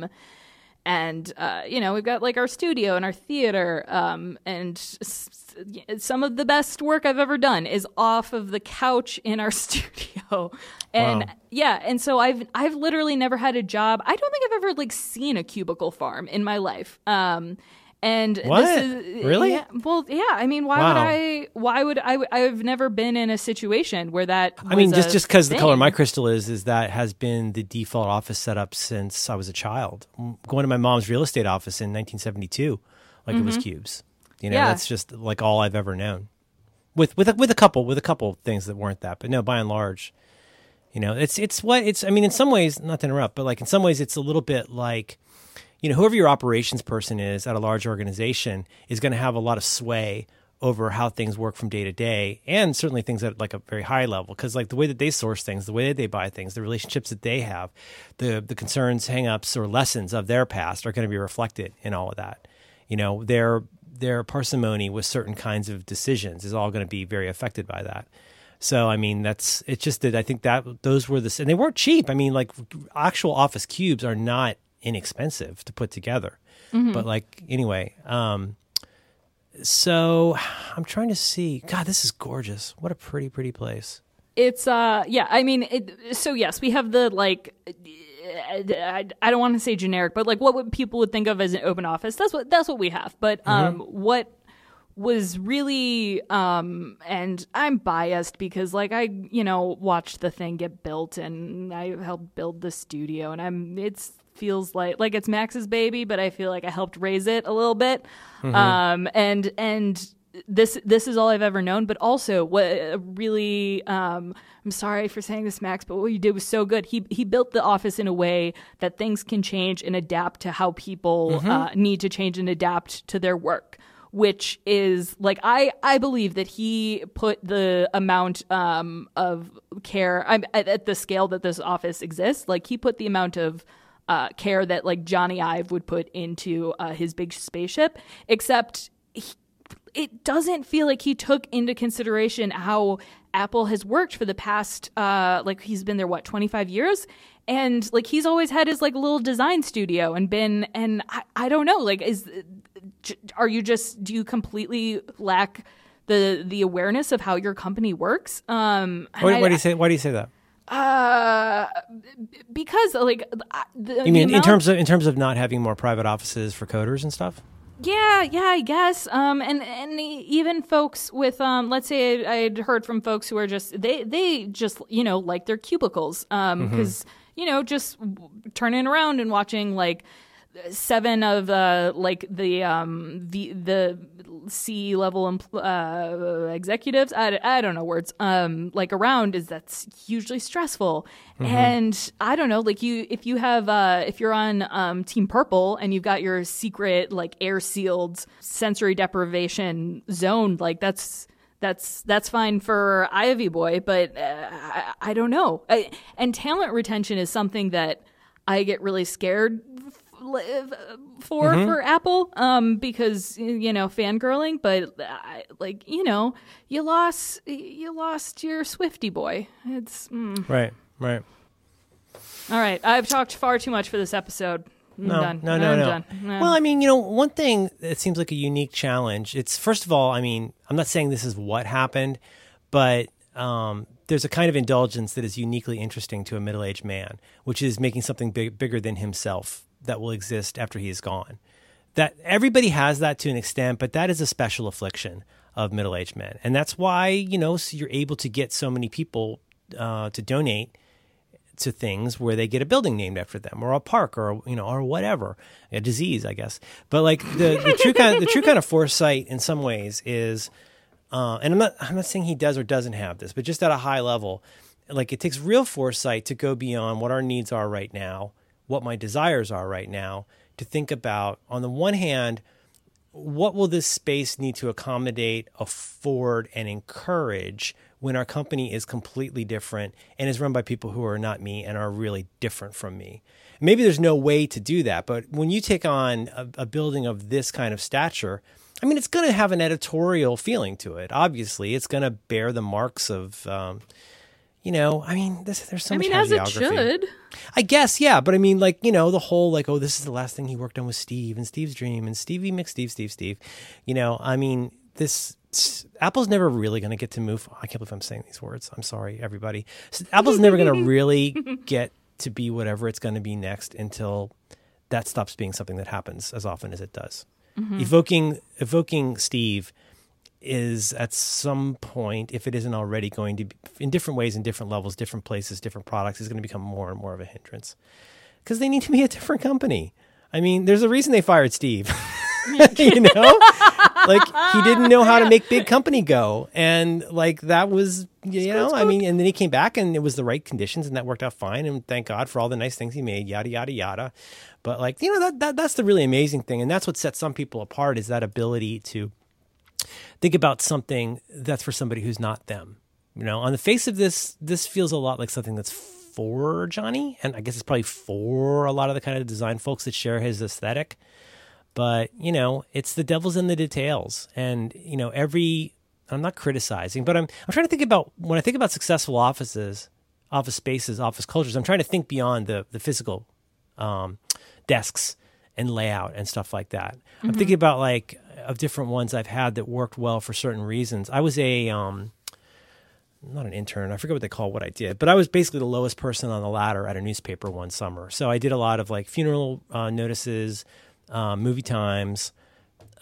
We've got like our studio and our theater, and some of the best work I've ever done is off of the couch in our studio. And and so I've literally never had a job. I don't think I've ever like seen a cubicle farm in my life. And what? This is really? Yeah, well, yeah. I mean, why would I? I've never been in a situation where that. I mean, just because the color of my crystal is that has been the default office setup since I was a child. Going to my mom's real estate office in 1972, like it was cubes. That's just like all I've ever known. With a couple things that weren't that, but no, by and large, it's. I mean, in some ways, not to interrupt, but like in some ways, it's a little bit like. Whoever your operations person is at a large organization is going to have a lot of sway over how things work from day to day, and certainly things at like a very high level, because like the way that they source things, the way that they buy things, the relationships that they have, the concerns, hang-ups, or lessons of their past are going to be reflected in all of that. Their parsimony with certain kinds of decisions is all going to be very affected by that. So, I mean, it's just that I think that those were and they weren't cheap. I mean, like actual office cubes are not inexpensive to put together. But like, anyway, so I'm trying to see, God, this is gorgeous. What a pretty, pretty place. It's, I mean, so yes, we have the like, I don't want to say generic, but like what people would think of as an open office. That's what we have. But, what was really, and I'm biased because like I, watched the thing get built and I helped build the studio, and feels like it's Max's baby, but I feel like I helped raise it a little bit. And this is all I've ever known. But also, what really, I'm sorry for saying this, Max, but what you did was so good. He built the office in a way that things can change and adapt to how people need to change and adapt to their work. Which is like, I believe that he put the amount of care at the scale that this office exists. Like, he put the amount of care that like Johnny Ive would put into his big spaceship, except it doesn't feel like he took into consideration how Apple has worked for the past like, he's been there 25 years. And like, he's always had his like little design studio and I don't know, like, do you completely lack the awareness of how your company works? Why do you say that? Because like, you mean in terms of not having more private offices for coders and stuff? Yeah, I guess. And even folks with, let's say I'd heard from folks who are just, they just, like their cubicles, because, just turning around and watching like 7 of like the C-level executives, I don't know words, like around, that's hugely stressful. And I don't know, like if you're on Team Purple and you've got your secret like air sealed sensory deprivation zone, like that's fine for Ivy Boy, but I don't know. And talent retention is something that I get really scared for Apple, because fangirling, but like you lost your Swifty boy. It's right. All right, I've talked far too much for this episode. I'm done. Well, I mean, one thing that seems like a unique challenge. It's, first of all, I mean, I'm not saying this is what happened, but there's a kind of indulgence that is uniquely interesting to a middle-aged man, which is making something bigger than himself that will exist after he is gone. That everybody has that to an extent, but that is a special affliction of middle-aged men. And that's why, so you're able to get so many people to donate to things where they get a building named after them, or a park, or or whatever, a disease, I guess. But like the true kind of foresight in some ways is, and I'm not saying he does or doesn't have this, but just at a high level, like it takes real foresight to go beyond what our needs are right now, what my desires are right now, to think about, on the one hand, what will this space need to accommodate, afford, and encourage when our company is completely different and is run by people who are not me and are really different from me. Maybe there's no way to do that, but when you take on a building of this kind of stature, I mean, it's going to have an editorial feeling to it. Obviously, it's going to bear the marks of, I mean, there's so much hagiography. As it should. I guess, yeah. But I mean, like, the whole, like, oh, this is the last thing he worked on with Steve and Steve's dream and Stevie McSteve. I mean, Apple's never really going to get to move. I can't believe I'm saying these words. I'm sorry, everybody. Apple's never going to really get to be whatever it's going to be next until that stops being something that happens as often as it does. Mm-hmm. Evoking Steve is at some point, if it isn't already, going to be, in different ways, in different levels, different places, different products, is going to become more and more of a hindrance because they need to be a different company. I mean, there's a reason they fired Steve. Like he didn't know how to make big company go, and like that was I mean, and then he came back and it was the right conditions and that worked out fine, and thank God for all the nice things he made, yada yada yada. But like that's the really amazing thing, and that's what sets some people apart, is that ability to think about something that's for somebody who's not them. On the face of this feels a lot like something that's for Johnny, and I guess it's probably for a lot of the kind of design folks that share his aesthetic. But, it's the devil's in the details. And, I'm not criticizing, but I'm trying to think about, when I think about successful offices, office spaces, office cultures, I'm trying to think beyond the physical desks and layout and stuff like that. Mm-hmm. I'm thinking about, like, of different ones I've had that worked well for certain reasons. I was not an intern. I forget what they call what I did, but I was basically the lowest person on the ladder at a newspaper one summer. So I did a lot of, like, funeral notices, movie times.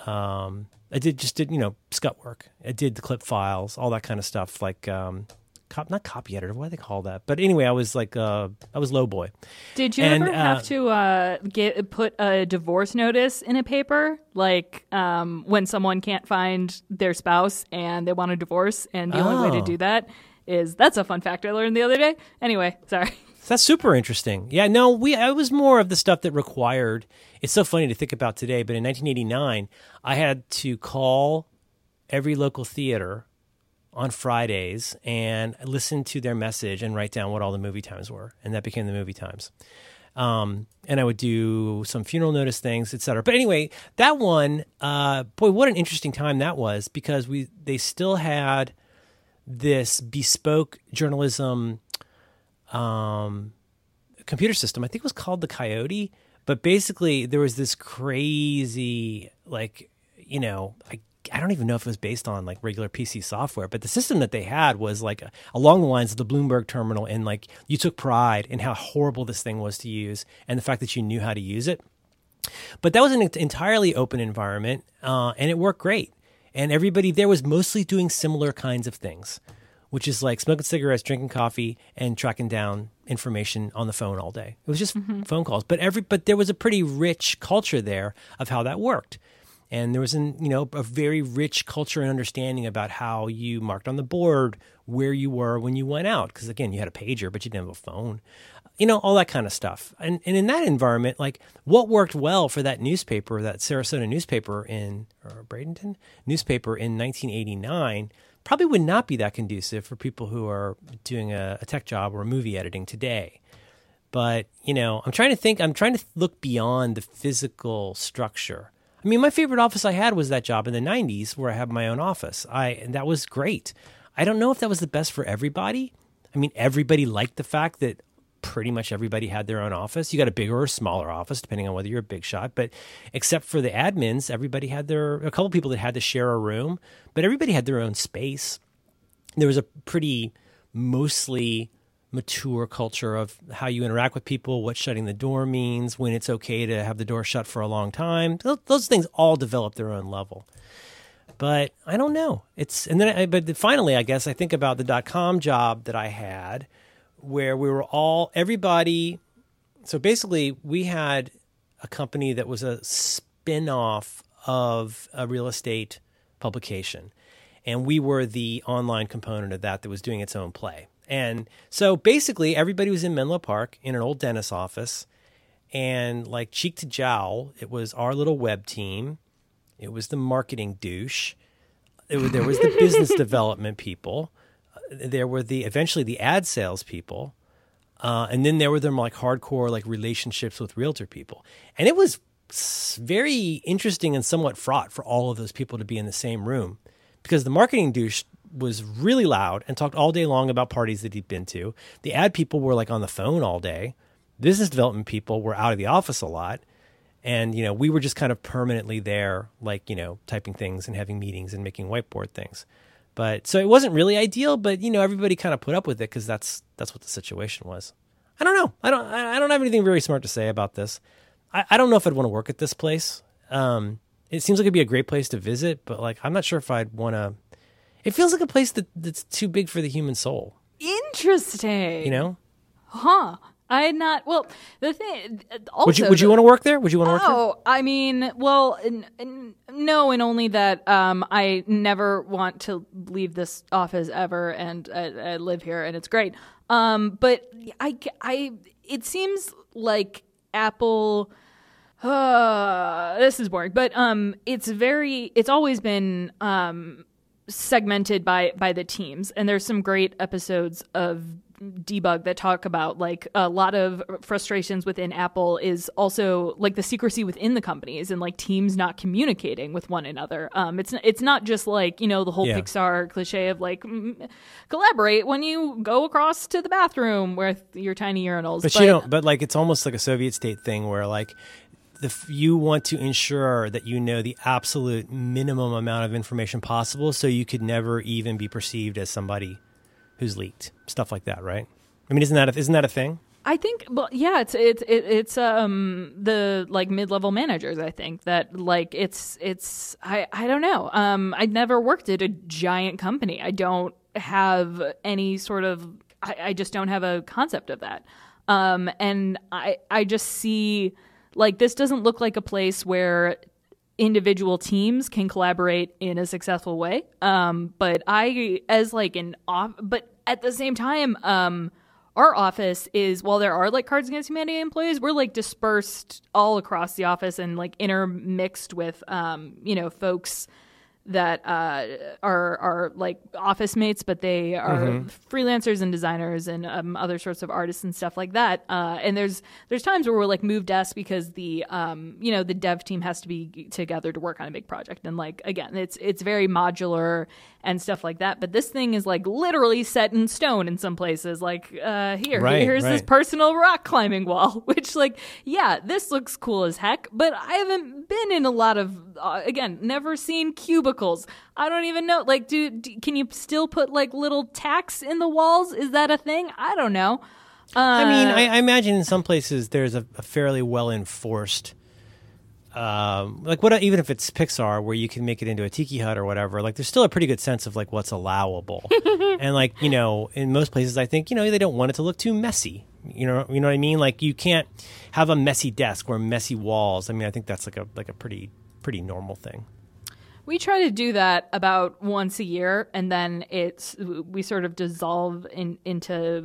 I did scut work. I did the clip files, all that kind of stuff, like not copy editor. What do they call that? But anyway, I was like, I was low boy. Did you ever have to put a divorce notice in a paper, like when someone can't find their spouse and they want a divorce, and the only way to do that is, that's a fun fact I learned the other day. Anyway, sorry. That's super interesting. Yeah, no, I was more of the stuff that required. It's so funny to think about today, but in 1989, I had to call every local theater on Fridays and listen to their message and write down what all the movie times were, and that became the movie times. And I would do some funeral notice things, etc. But anyway, that one, boy, what an interesting time that was, because they still had this bespoke journalism computer system. I think it was called the Coyote, but basically there was this crazy, like, you know, I don't even know if it was based on like regular PC software, but the system that they had was like along the lines of the Bloomberg terminal, and like you took pride in how horrible this thing was to use and the fact that you knew how to use it. But that was an entirely open environment, and it worked great. And everybody there was mostly doing similar kinds of things, which is like smoking cigarettes, drinking coffee, and tracking down information on the phone all day. It was just phone calls, but there was a pretty rich culture there of how that worked. And there was a very rich culture and understanding about how you marked on the board where you were when you went out. Because again, you had a pager, but you didn't have a phone. All that kind of stuff. And in that environment, like what worked well for that newspaper, that Sarasota newspaper or Bradenton newspaper in 1989, probably would not be that conducive for people who are doing a tech job or a movie editing today. But, I'm trying to look beyond the physical structure. I mean, my favorite office I had was that job in the 90s where I had my own office. And that was great. I don't know if that was the best for everybody. I mean, everybody liked the fact that pretty much everybody had their own office. You got a bigger or smaller office, depending on whether you're a big shot. But except for the admins, everybody had a couple people that had to share a room, but everybody had their own space. There was a pretty mostly mature culture of how you interact with people, what shutting the door means, when it's okay to have the door shut for a long time. Those things all develop their own level. But I don't know. But finally, I guess I think about the .com job that I had, where we were everybody. So basically, we had a company that was a spin-off of a real estate publication, and we were the online component of that was doing its own play. And so basically everybody was in Menlo Park in an old dentist's office, and like cheek to jowl, it was our little web team. It was the marketing douche. There was the business development people. There were eventually the ad sales people. And then there were them like hardcore like relationships with realtor people. And it was very interesting and somewhat fraught for all of those people to be in the same room, because the marketing douche was really loud and talked all day long about parties that he'd been to. The ad people were like on the phone all day. Business development people were out of the office a lot. And, we were just kind of permanently there, like, typing things and having meetings and making whiteboard things. But so it wasn't really ideal, but, everybody kind of put up with it because that's what the situation was. I don't know. I don't have anything very smart to say about this. I don't know if I'd want to work at this place. It seems like it'd be a great place to visit, but like, I'm not sure if I'd want to. It feels like a place that's too big for the human soul. Interesting. Huh. I had not. Well, the thing. Also, would you want to work there? Would you want to work there? Oh, I mean, well, no, and only that I never want to leave this office ever, and I live here, and it's great. But it seems like Apple. This is boring, but it's always been segmented by the teams, and there's some great episodes of Debug that talk about like a lot of frustrations within Apple is also like the secrecy within the companies and like teams not communicating with one another. It's not just like, the whole Pixar cliche of like collaborate when you go across to the bathroom with your tiny urinals. But like it's almost like a Soviet state thing where like you want to ensure that the absolute minimum amount of information possible, so you could never even be perceived as somebody who's leaked, stuff like that, right? I mean, isn't that a thing? I think, well, yeah, it's the like mid-level managers. I think that like I don't know. I've never worked at a giant company. I don't have any sort of, I just don't have a concept of that. And I just see, like, this doesn't look like a place where individual teams can collaborate in a successful way. But at the same time, our office is, while there are like Cards Against Humanity employees, we're like dispersed all across the office and like intermixed with, folks that are like office mates, but they are freelancers and designers and other sorts of artists and stuff like that. And there's times where we're like move desks because the the dev team has to be together to work on a big project. And like, again, it's very modular and stuff like that. But this thing is like literally set in stone in some places. Like here's this personal rock climbing wall, which like, yeah, this looks cool as heck. But I haven't been in a lot of, again, never seen cubicles. I don't even know. Like, can you still put like little tacks in the walls? Is that a thing? I don't know. I mean, I imagine in some places there's a fairly well enforced, even if it's Pixar, where you can make it into a tiki hut or whatever. Like, there's still a pretty good sense of like what's allowable. And like, in most places, I think they don't want it to look too messy. You know what I mean? Like, you can't have a messy desk or messy walls. I mean, I think that's like a pretty normal thing. We try to do that about once a year, and then we sort of dissolve into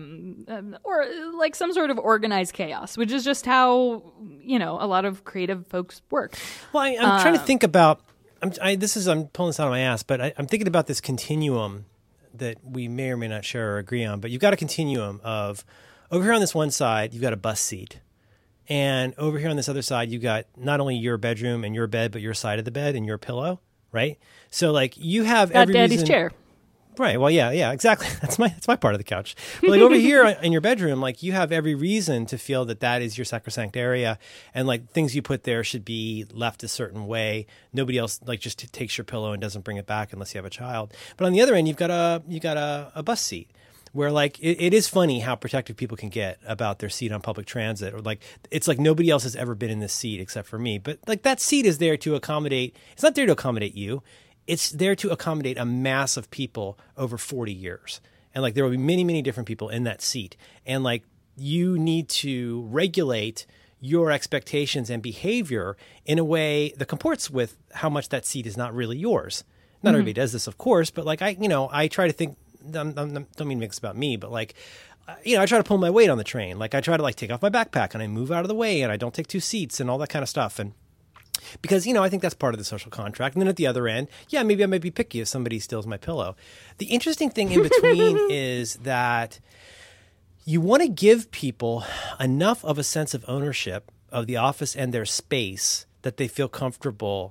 or like some sort of organized chaos, which is just how a lot of creative folks work. Well, I'm trying to think about. I'm pulling this out of my ass, but I'm thinking about this continuum that we may or may not share or agree on. But you've got a continuum of, over here on this one side, you've got a bus seat. And over here on this other side, you got not only your bedroom and your bed, but your side of the bed and your pillow, right? So like you have every Daddy's chair. Right. Well, yeah, exactly. That's my part of the couch. But like over here in your bedroom, like you have every reason to feel that is your sacrosanct area, and like things you put there should be left a certain way. Nobody else like just takes your pillow and doesn't bring it back unless you have a child. But on the other end, you've got a bus seat, where like it is funny how protective people can get about their seat on public transit, or like it's like nobody else has ever been in this seat except for me. But like that seat is there to accommodate. It's not there to accommodate you. It's there to accommodate a mass of people over 40 years. And like there will be many, many different people in that seat. And like you need to regulate your expectations and behavior in a way that comports with how much that seat is not really yours. Not everybody does this, of course, but like I try to think. Don't mean to make this about me, but like, I try to pull my weight on the train. Like I try to like take off my backpack and I move out of the way and I don't take two seats and all that kind of stuff. And because, I think that's part of the social contract. And then at the other end, yeah, maybe I might be picky if somebody steals my pillow. The interesting thing in between is that you want to give people enough of a sense of ownership of the office and their space that they feel comfortable,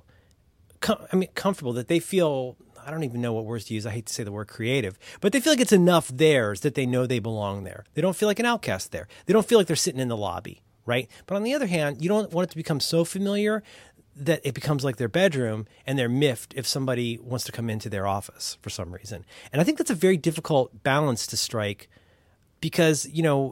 that they feel, I don't even know what words to use. I hate to say the word creative, but they feel like it's enough theirs that they know they belong there. They don't feel like an outcast there. They don't feel like they're sitting in the lobby, right? But on the other hand, you don't want it to become so familiar that it becomes like their bedroom and they're miffed if somebody wants to come into their office for some reason. And I think that's a very difficult balance to strike because,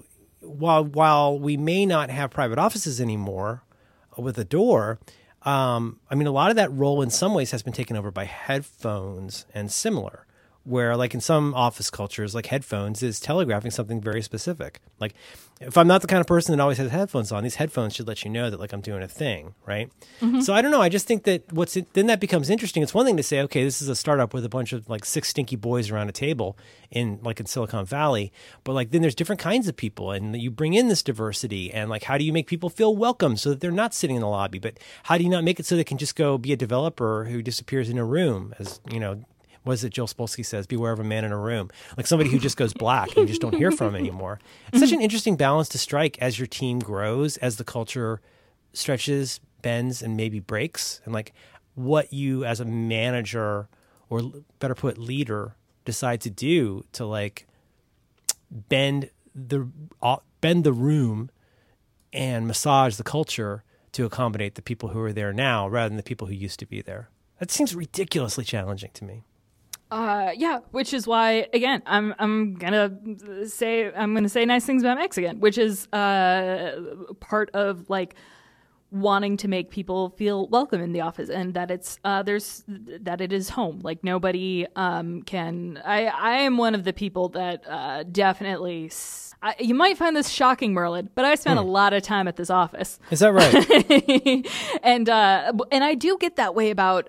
while we may not have private offices anymore with a door, a lot of that role in some ways has been taken over by headphones and similar, where like in some office cultures, like headphones is telegraphing something very specific. Like if I'm not the kind of person that always has headphones on, these headphones should let you know that like I'm doing a thing, right? Mm-hmm. So I don't know. I just think that then that becomes interesting. It's one thing to say, okay, this is a startup with a bunch of like 6 stinky boys around a table in Silicon Valley, but like then there's different kinds of people and you bring in this diversity and like how do you make people feel welcome so that they're not sitting in the lobby, but how do you not make it so they can just go be a developer who disappears in a room as, what is it Joel Spolsky says, beware of a man in a room, like somebody who just goes black and you just don't hear from anymore. It's such an interesting balance to strike as your team grows, as the culture stretches, bends, and maybe breaks, and like what you as a manager, or better put, leader, decide to do to like bend the room and massage the culture to accommodate the people who are there now rather than the people who used to be there. That seems ridiculously challenging to me. Yeah, which is why, again, I'm gonna say nice things about Max again, which is part of like wanting to make people feel welcome in the office, and that it's that it is home. Like nobody can. I am one of the people that definitely. You might find this shocking, Merlin, but I spent a lot of time at this office. Is that right? And I do get that way about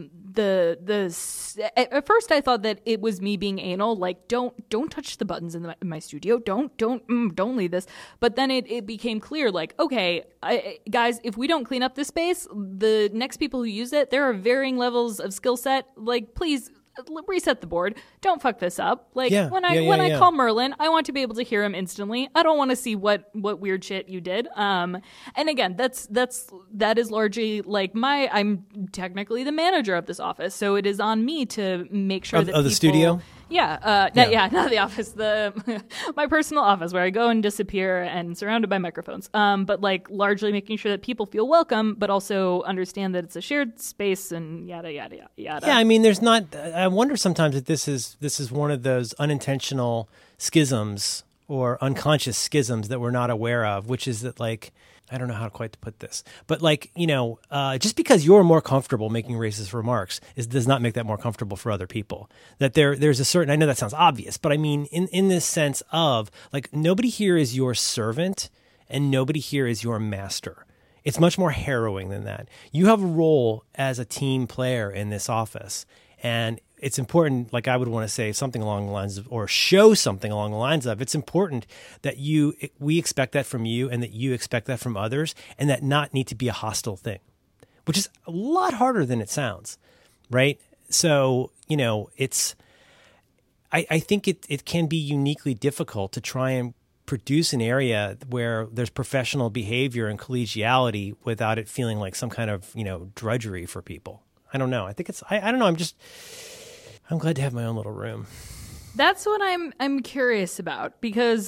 at first I thought that it was me being anal, like don't touch the buttons in my studio, don't leave this. But then it became clear, like, okay, guys, if we don't clean up this space, the next people who use it, there are varying levels of skill set. Like, please reset the board. Don't fuck this up. Like when I call Merlin, I want to be able to hear him instantly. I don't want to see what weird shit you did. And again, that is largely like I'm technically the manager of this office, so it is on me to make sure that people, the studio. Not the office, my personal office where I go and disappear and surrounded by microphones. But like largely making sure that people feel welcome, but also understand that it's a shared space and yada yada yada. Yeah, I mean, there's not. I wonder sometimes if this is one of those unintentional schisms or unconscious schisms that we're not aware of, which is that, like, I don't know how quite to put this, but like, just because you're more comfortable making racist remarks does not make that more comfortable for other people. That there's a certain, I know that sounds obvious, but I mean, in this sense of like, nobody here is your servant and nobody here is your master. It's much more harrowing than that. You have a role as a team player in this office, and it's important, like I would want to say something along the lines of, or show something along the lines of, it's important that we expect that from you and that you expect that from others, and that not need to be a hostile thing, which is a lot harder than it sounds, right? So, I think it can be uniquely difficult to try and produce an area where there's professional behavior and collegiality without it feeling like some kind of, drudgery for people. I don't know. I think I don't know. I'm glad to have my own little room. That's what I'm curious about, because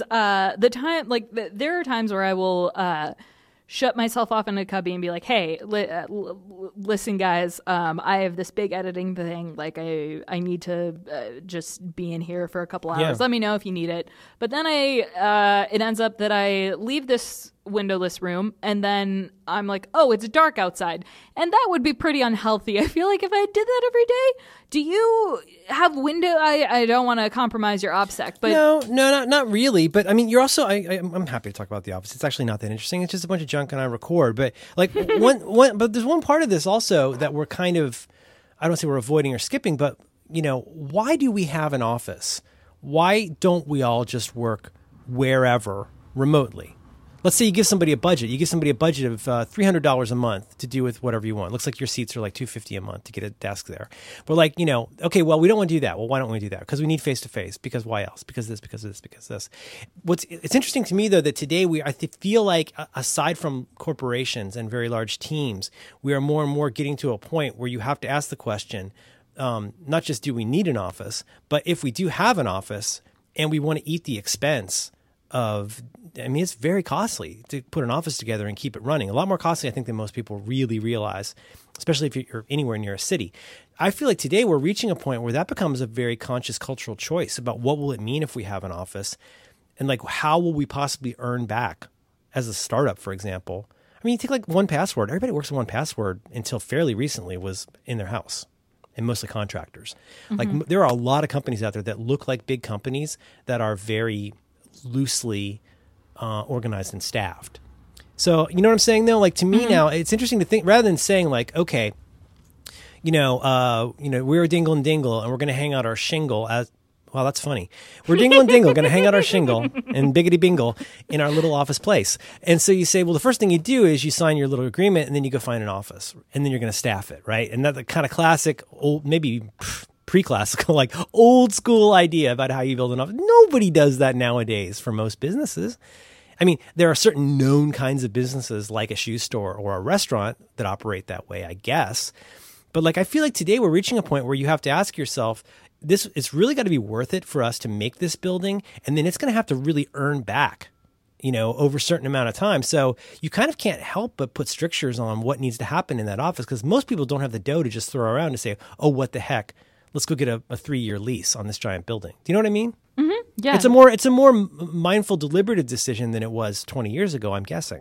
there are times where I will shut myself off in a cubby and be like, hey, listen, guys, I have this big editing thing. Like, I need to just be in here for a couple hours. Yeah. Let me know if you need it. But then it ends up that I leave this windowless room and then I'm like, oh, it's dark outside. And that would be pretty unhealthy. I feel like if I did that every day. Do you have I don't want to compromise your OPSEC, but no, not really. But I mean, you're also, I'm happy to talk about The Office. It's actually not that interesting. It's just a bunch of junk and I record. But like but there's one part of this also that we're kind of, I don't say we're avoiding or skipping, but why do we have an office? Why don't we all just work wherever remotely? Let's say you give somebody a budget. You give somebody a budget of $300 a month to do with whatever you want. Looks like your seats are like $250 a month to get a desk there. But like, okay, well, we don't want to do that. Well, why don't we do that? Because we need face-to-face. Because why else? Because this, because this, because this. It's interesting to me, though, that today I feel like, aside from corporations and very large teams, we are more and more getting to a point where you have to ask the question, not just do we need an office, but if we do have an office and we want to eat the expense of, I mean, it's very costly to put an office together and keep it running. A lot more costly, I think, than most people really realize, especially if you're anywhere near a city. I feel like today we're reaching a point where that becomes a very conscious cultural choice about what will it mean if we have an office, and like, how will we possibly earn back as a startup, for example. I mean, you take like 1Password. Everybody works on 1Password until fairly recently was in their house, and mostly contractors. Mm-hmm. Like, there are a lot of companies out there that look like big companies that are very loosely organized and staffed. So, you know what I'm saying, though? Like, to me now, it's interesting to think, rather than saying like, okay, we're Dingle and Dingle and we're going to hang out our shingle as, well, that's funny. We're Dingle and Dingle, going to hang out our shingle and biggity bingle in our little office place. And so you say, well, the first thing you do is you sign your little agreement and then you go find an office and then you're going to staff it, right? And that's the kind of classic, old, maybe pre-classical, like old school idea about how you build an office. Nobody does that nowadays for most businesses. I mean, there are certain known kinds of businesses like a shoe store or a restaurant that operate that way, I guess. But like, I feel like today we're reaching a point where you have to ask yourself, it's really got to be worth it for us to make this building, and then it's going to have to really earn back, over a certain amount of time. So you kind of can't help but put strictures on what needs to happen in that office, because most people don't have the dough to just throw around and say, oh, what the heck? Let's go get a 3-year lease on this giant building. Do you know what I mean? Mm-hmm. Yeah. It's a more mindful, deliberative decision than it was 20 years ago, I'm guessing.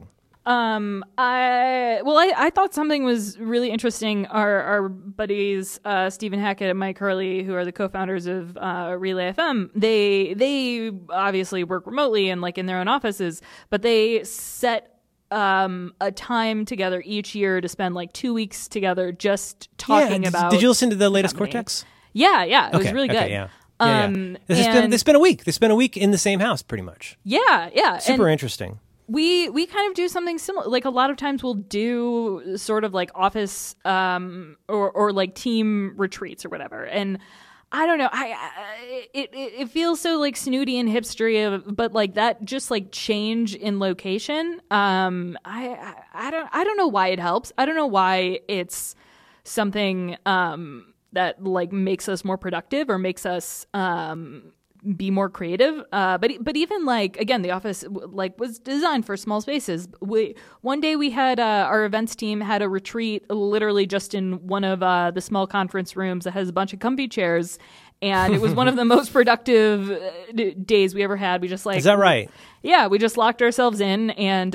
I thought something was really interesting. Our buddies Stephen Hackett and Mike Hurley, who are the co-founders of Relay FM, they obviously work remotely and like in their own offices, but they set a time together each year to spend like 2 weeks together just talking about. Did you listen to the latest company. Cortex? Yeah, it was really good. Yeah. They spent a week. They spent a week in the same house, pretty much. Yeah. Super interesting. We kind of do something similar. Like a lot of times we'll do sort of like office or like team retreats or whatever. And I don't know. It feels so like snooty and hipstery, but like that just like change in location. I don't know why it helps. I don't know why it's something that like makes us more productive or makes us be more creative. But even like, again, the office like was designed for small spaces. One day we had our events team had a retreat literally just in one of the small conference rooms that has a bunch of comfy chairs. And it was one of the most productive days we ever had. We just like, is that right? Yeah, we just locked ourselves in, and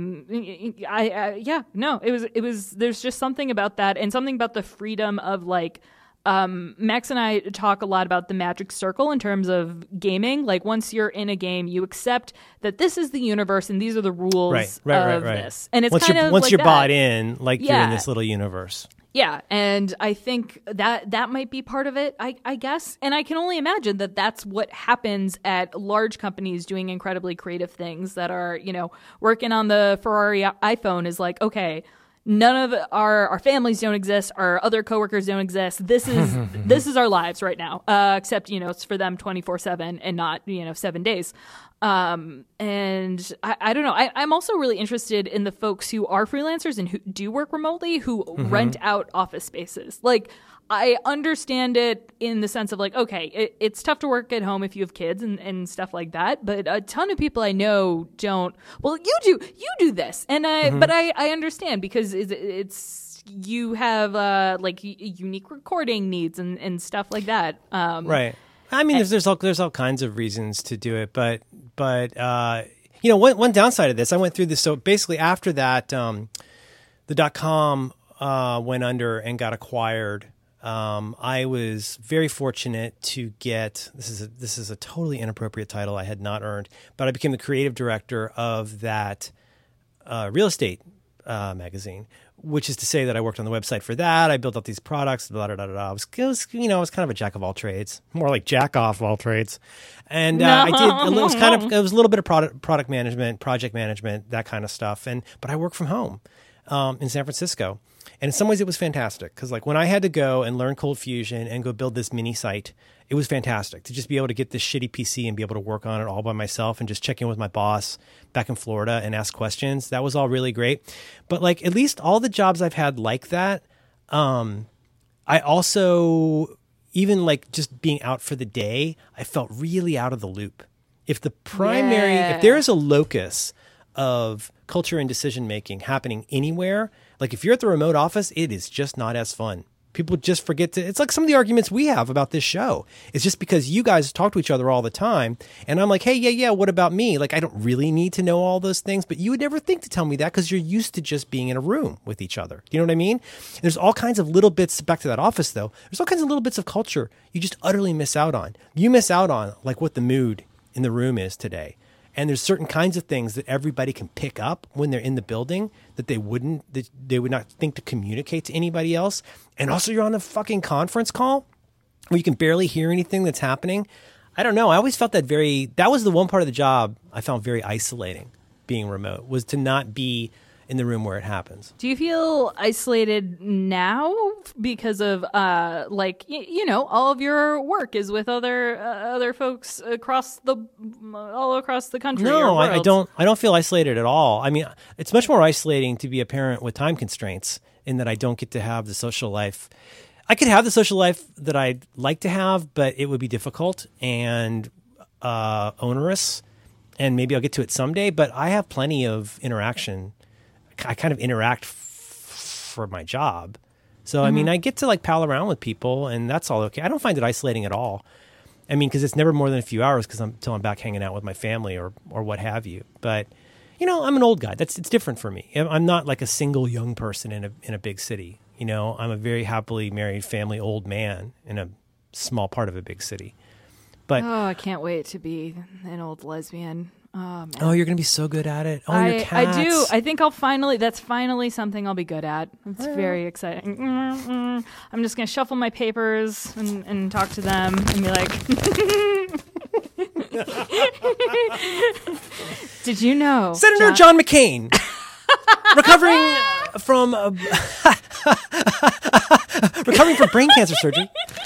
it was. There's just something about that, and something about the freedom of like. Max and I talk a lot about the magic circle in terms of gaming. Like once you're in a game, you accept that this is the universe and these are the rules of this. And it's once you're bought in, like you're in this little universe. Yeah, and I think that might be part of it, I guess. And I can only imagine that that's what happens at large companies doing incredibly creative things that are, working on the Ferrari iPhone is like, okay, none of our families don't exist. Our other coworkers don't exist. This is our lives right now. Except, it's for them 24/7 and not, 7 days. And I don't know. I'm also really interested in the folks who are freelancers and who do work remotely, who rent out office spaces. Like, I understand it in the sense of like, okay, it's tough to work at home if you have kids and stuff like that. But a ton of people I know don't. Well, you do this, and but I understand because it's you have like unique recording needs and stuff like that. Right. I mean, there's all kinds of reasons to do it, but one downside of this, I went through this. So basically, after that, the .com went under and got acquired. I was very fortunate to get this is a totally inappropriate title I had not earned, but I became the creative director of that real estate magazine, which is to say that I worked on the website for that. I built up these products. Blah, blah, blah, blah. I was kind of a jack of all trades, more like jack off all trades, and I did. It was a little bit of product management, project management, that kind of stuff. But I work from home in San Francisco. And in some ways, it was fantastic because, like, when I had to go and learn Cold Fusion and go build this mini site, it was fantastic to just be able to get this shitty PC and be able to work on it all by myself and just check in with my boss back in Florida and ask questions. That was all really great. But, like, at least all the jobs I've had like that, I also, even like just being out for the day, I felt really out of the loop. If there is a locus of culture and decision making happening anywhere, like if you're at the remote office, it is just not as fun. People just forget to, it's like some of the arguments we have about this show. It's just because you guys talk to each other all the time. And I'm like, hey, yeah, what about me? Like, I don't really need to know all those things, but you would never think to tell me that because you're used to just being in a room with each other. Do you know what I mean? There's all kinds of little bits, back to that office though, there's all kinds of little bits of culture you just utterly miss out on. You miss out on like what the mood in the room is today. And there's certain kinds of things that everybody can pick up when they're in the building that they would not think to communicate to anybody else. And also you're on a fucking conference call where you can barely hear anything that's happening. I don't know. I always felt that was the one part of the job I found very isolating being remote, was to not be in the room where it happens. Do you feel isolated now because of all of your work is with other folks all across the country? No, I don't feel isolated at all. I mean, it's much more isolating to be a parent with time constraints in that I don't get to have the social life. I could have the social life that I'd like to have, but it would be difficult and onerous, and maybe I'll get to it someday, but I have plenty of interaction. I kind of interact for my job. So, I mean, I get to like pal around with people and that's all okay. I don't find it isolating at all. I mean, because it's never more than a few hours until I'm back hanging out with my family or what have you. But, I'm an old guy. It's different for me. I'm not like a single young person in a big city. I'm a very happily married family old man in a small part of a big city. But I can't wait to be an old lesbian. Oh, man. Oh, you're going to be so good at it. Oh, your cats. I do. I think that's finally something I'll be good at. It's very exciting. I'm just going to shuffle my papers and talk to them and be like, did you know? Senator John McCain, recovering from brain cancer surgery.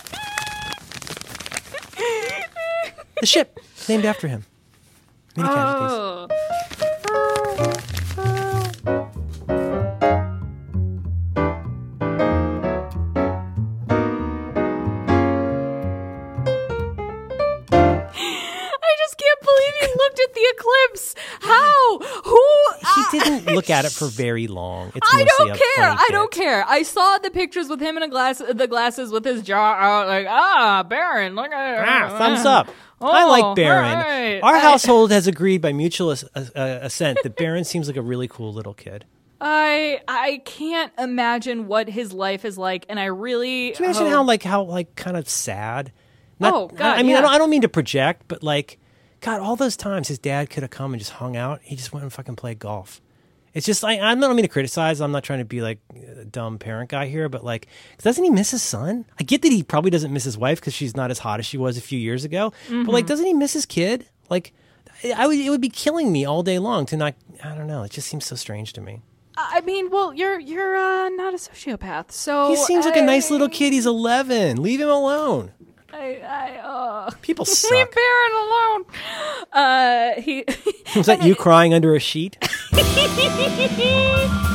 The ship named after him. Many casualties. I just can't believe he looked at the eclipse. How? Who? He didn't look at it for very long. It's I mostly don't a care. funny I don't bit. care. I saw the pictures with him in the glasses with his jaw out, like, Baron, look at it. Thumbs up. Oh, I like Baron. right. Our household has agreed by mutual assent that Baron seems like a really cool little kid. I can't imagine what his life is like, and I really Can you imagine how kind of sad? Oh, God, I mean, yeah. I don't mean to project, but like, God, all those times his dad could have come and just hung out. He just went and fucking played golf. It's just like, I don't mean to criticize. I'm not trying to be like a dumb parent guy here, but like, doesn't he miss his son? I get that he probably doesn't miss his wife because she's not as hot as she was a few years ago. But like, doesn't he miss his kid? Like, it would be killing me all day long to not. I don't know. It just seems so strange to me. I mean, well, you're not a sociopath, so He seems like a nice little kid. He's 11. Leave him alone. Leave People suck. Baron alone. Was that you crying under a sheet?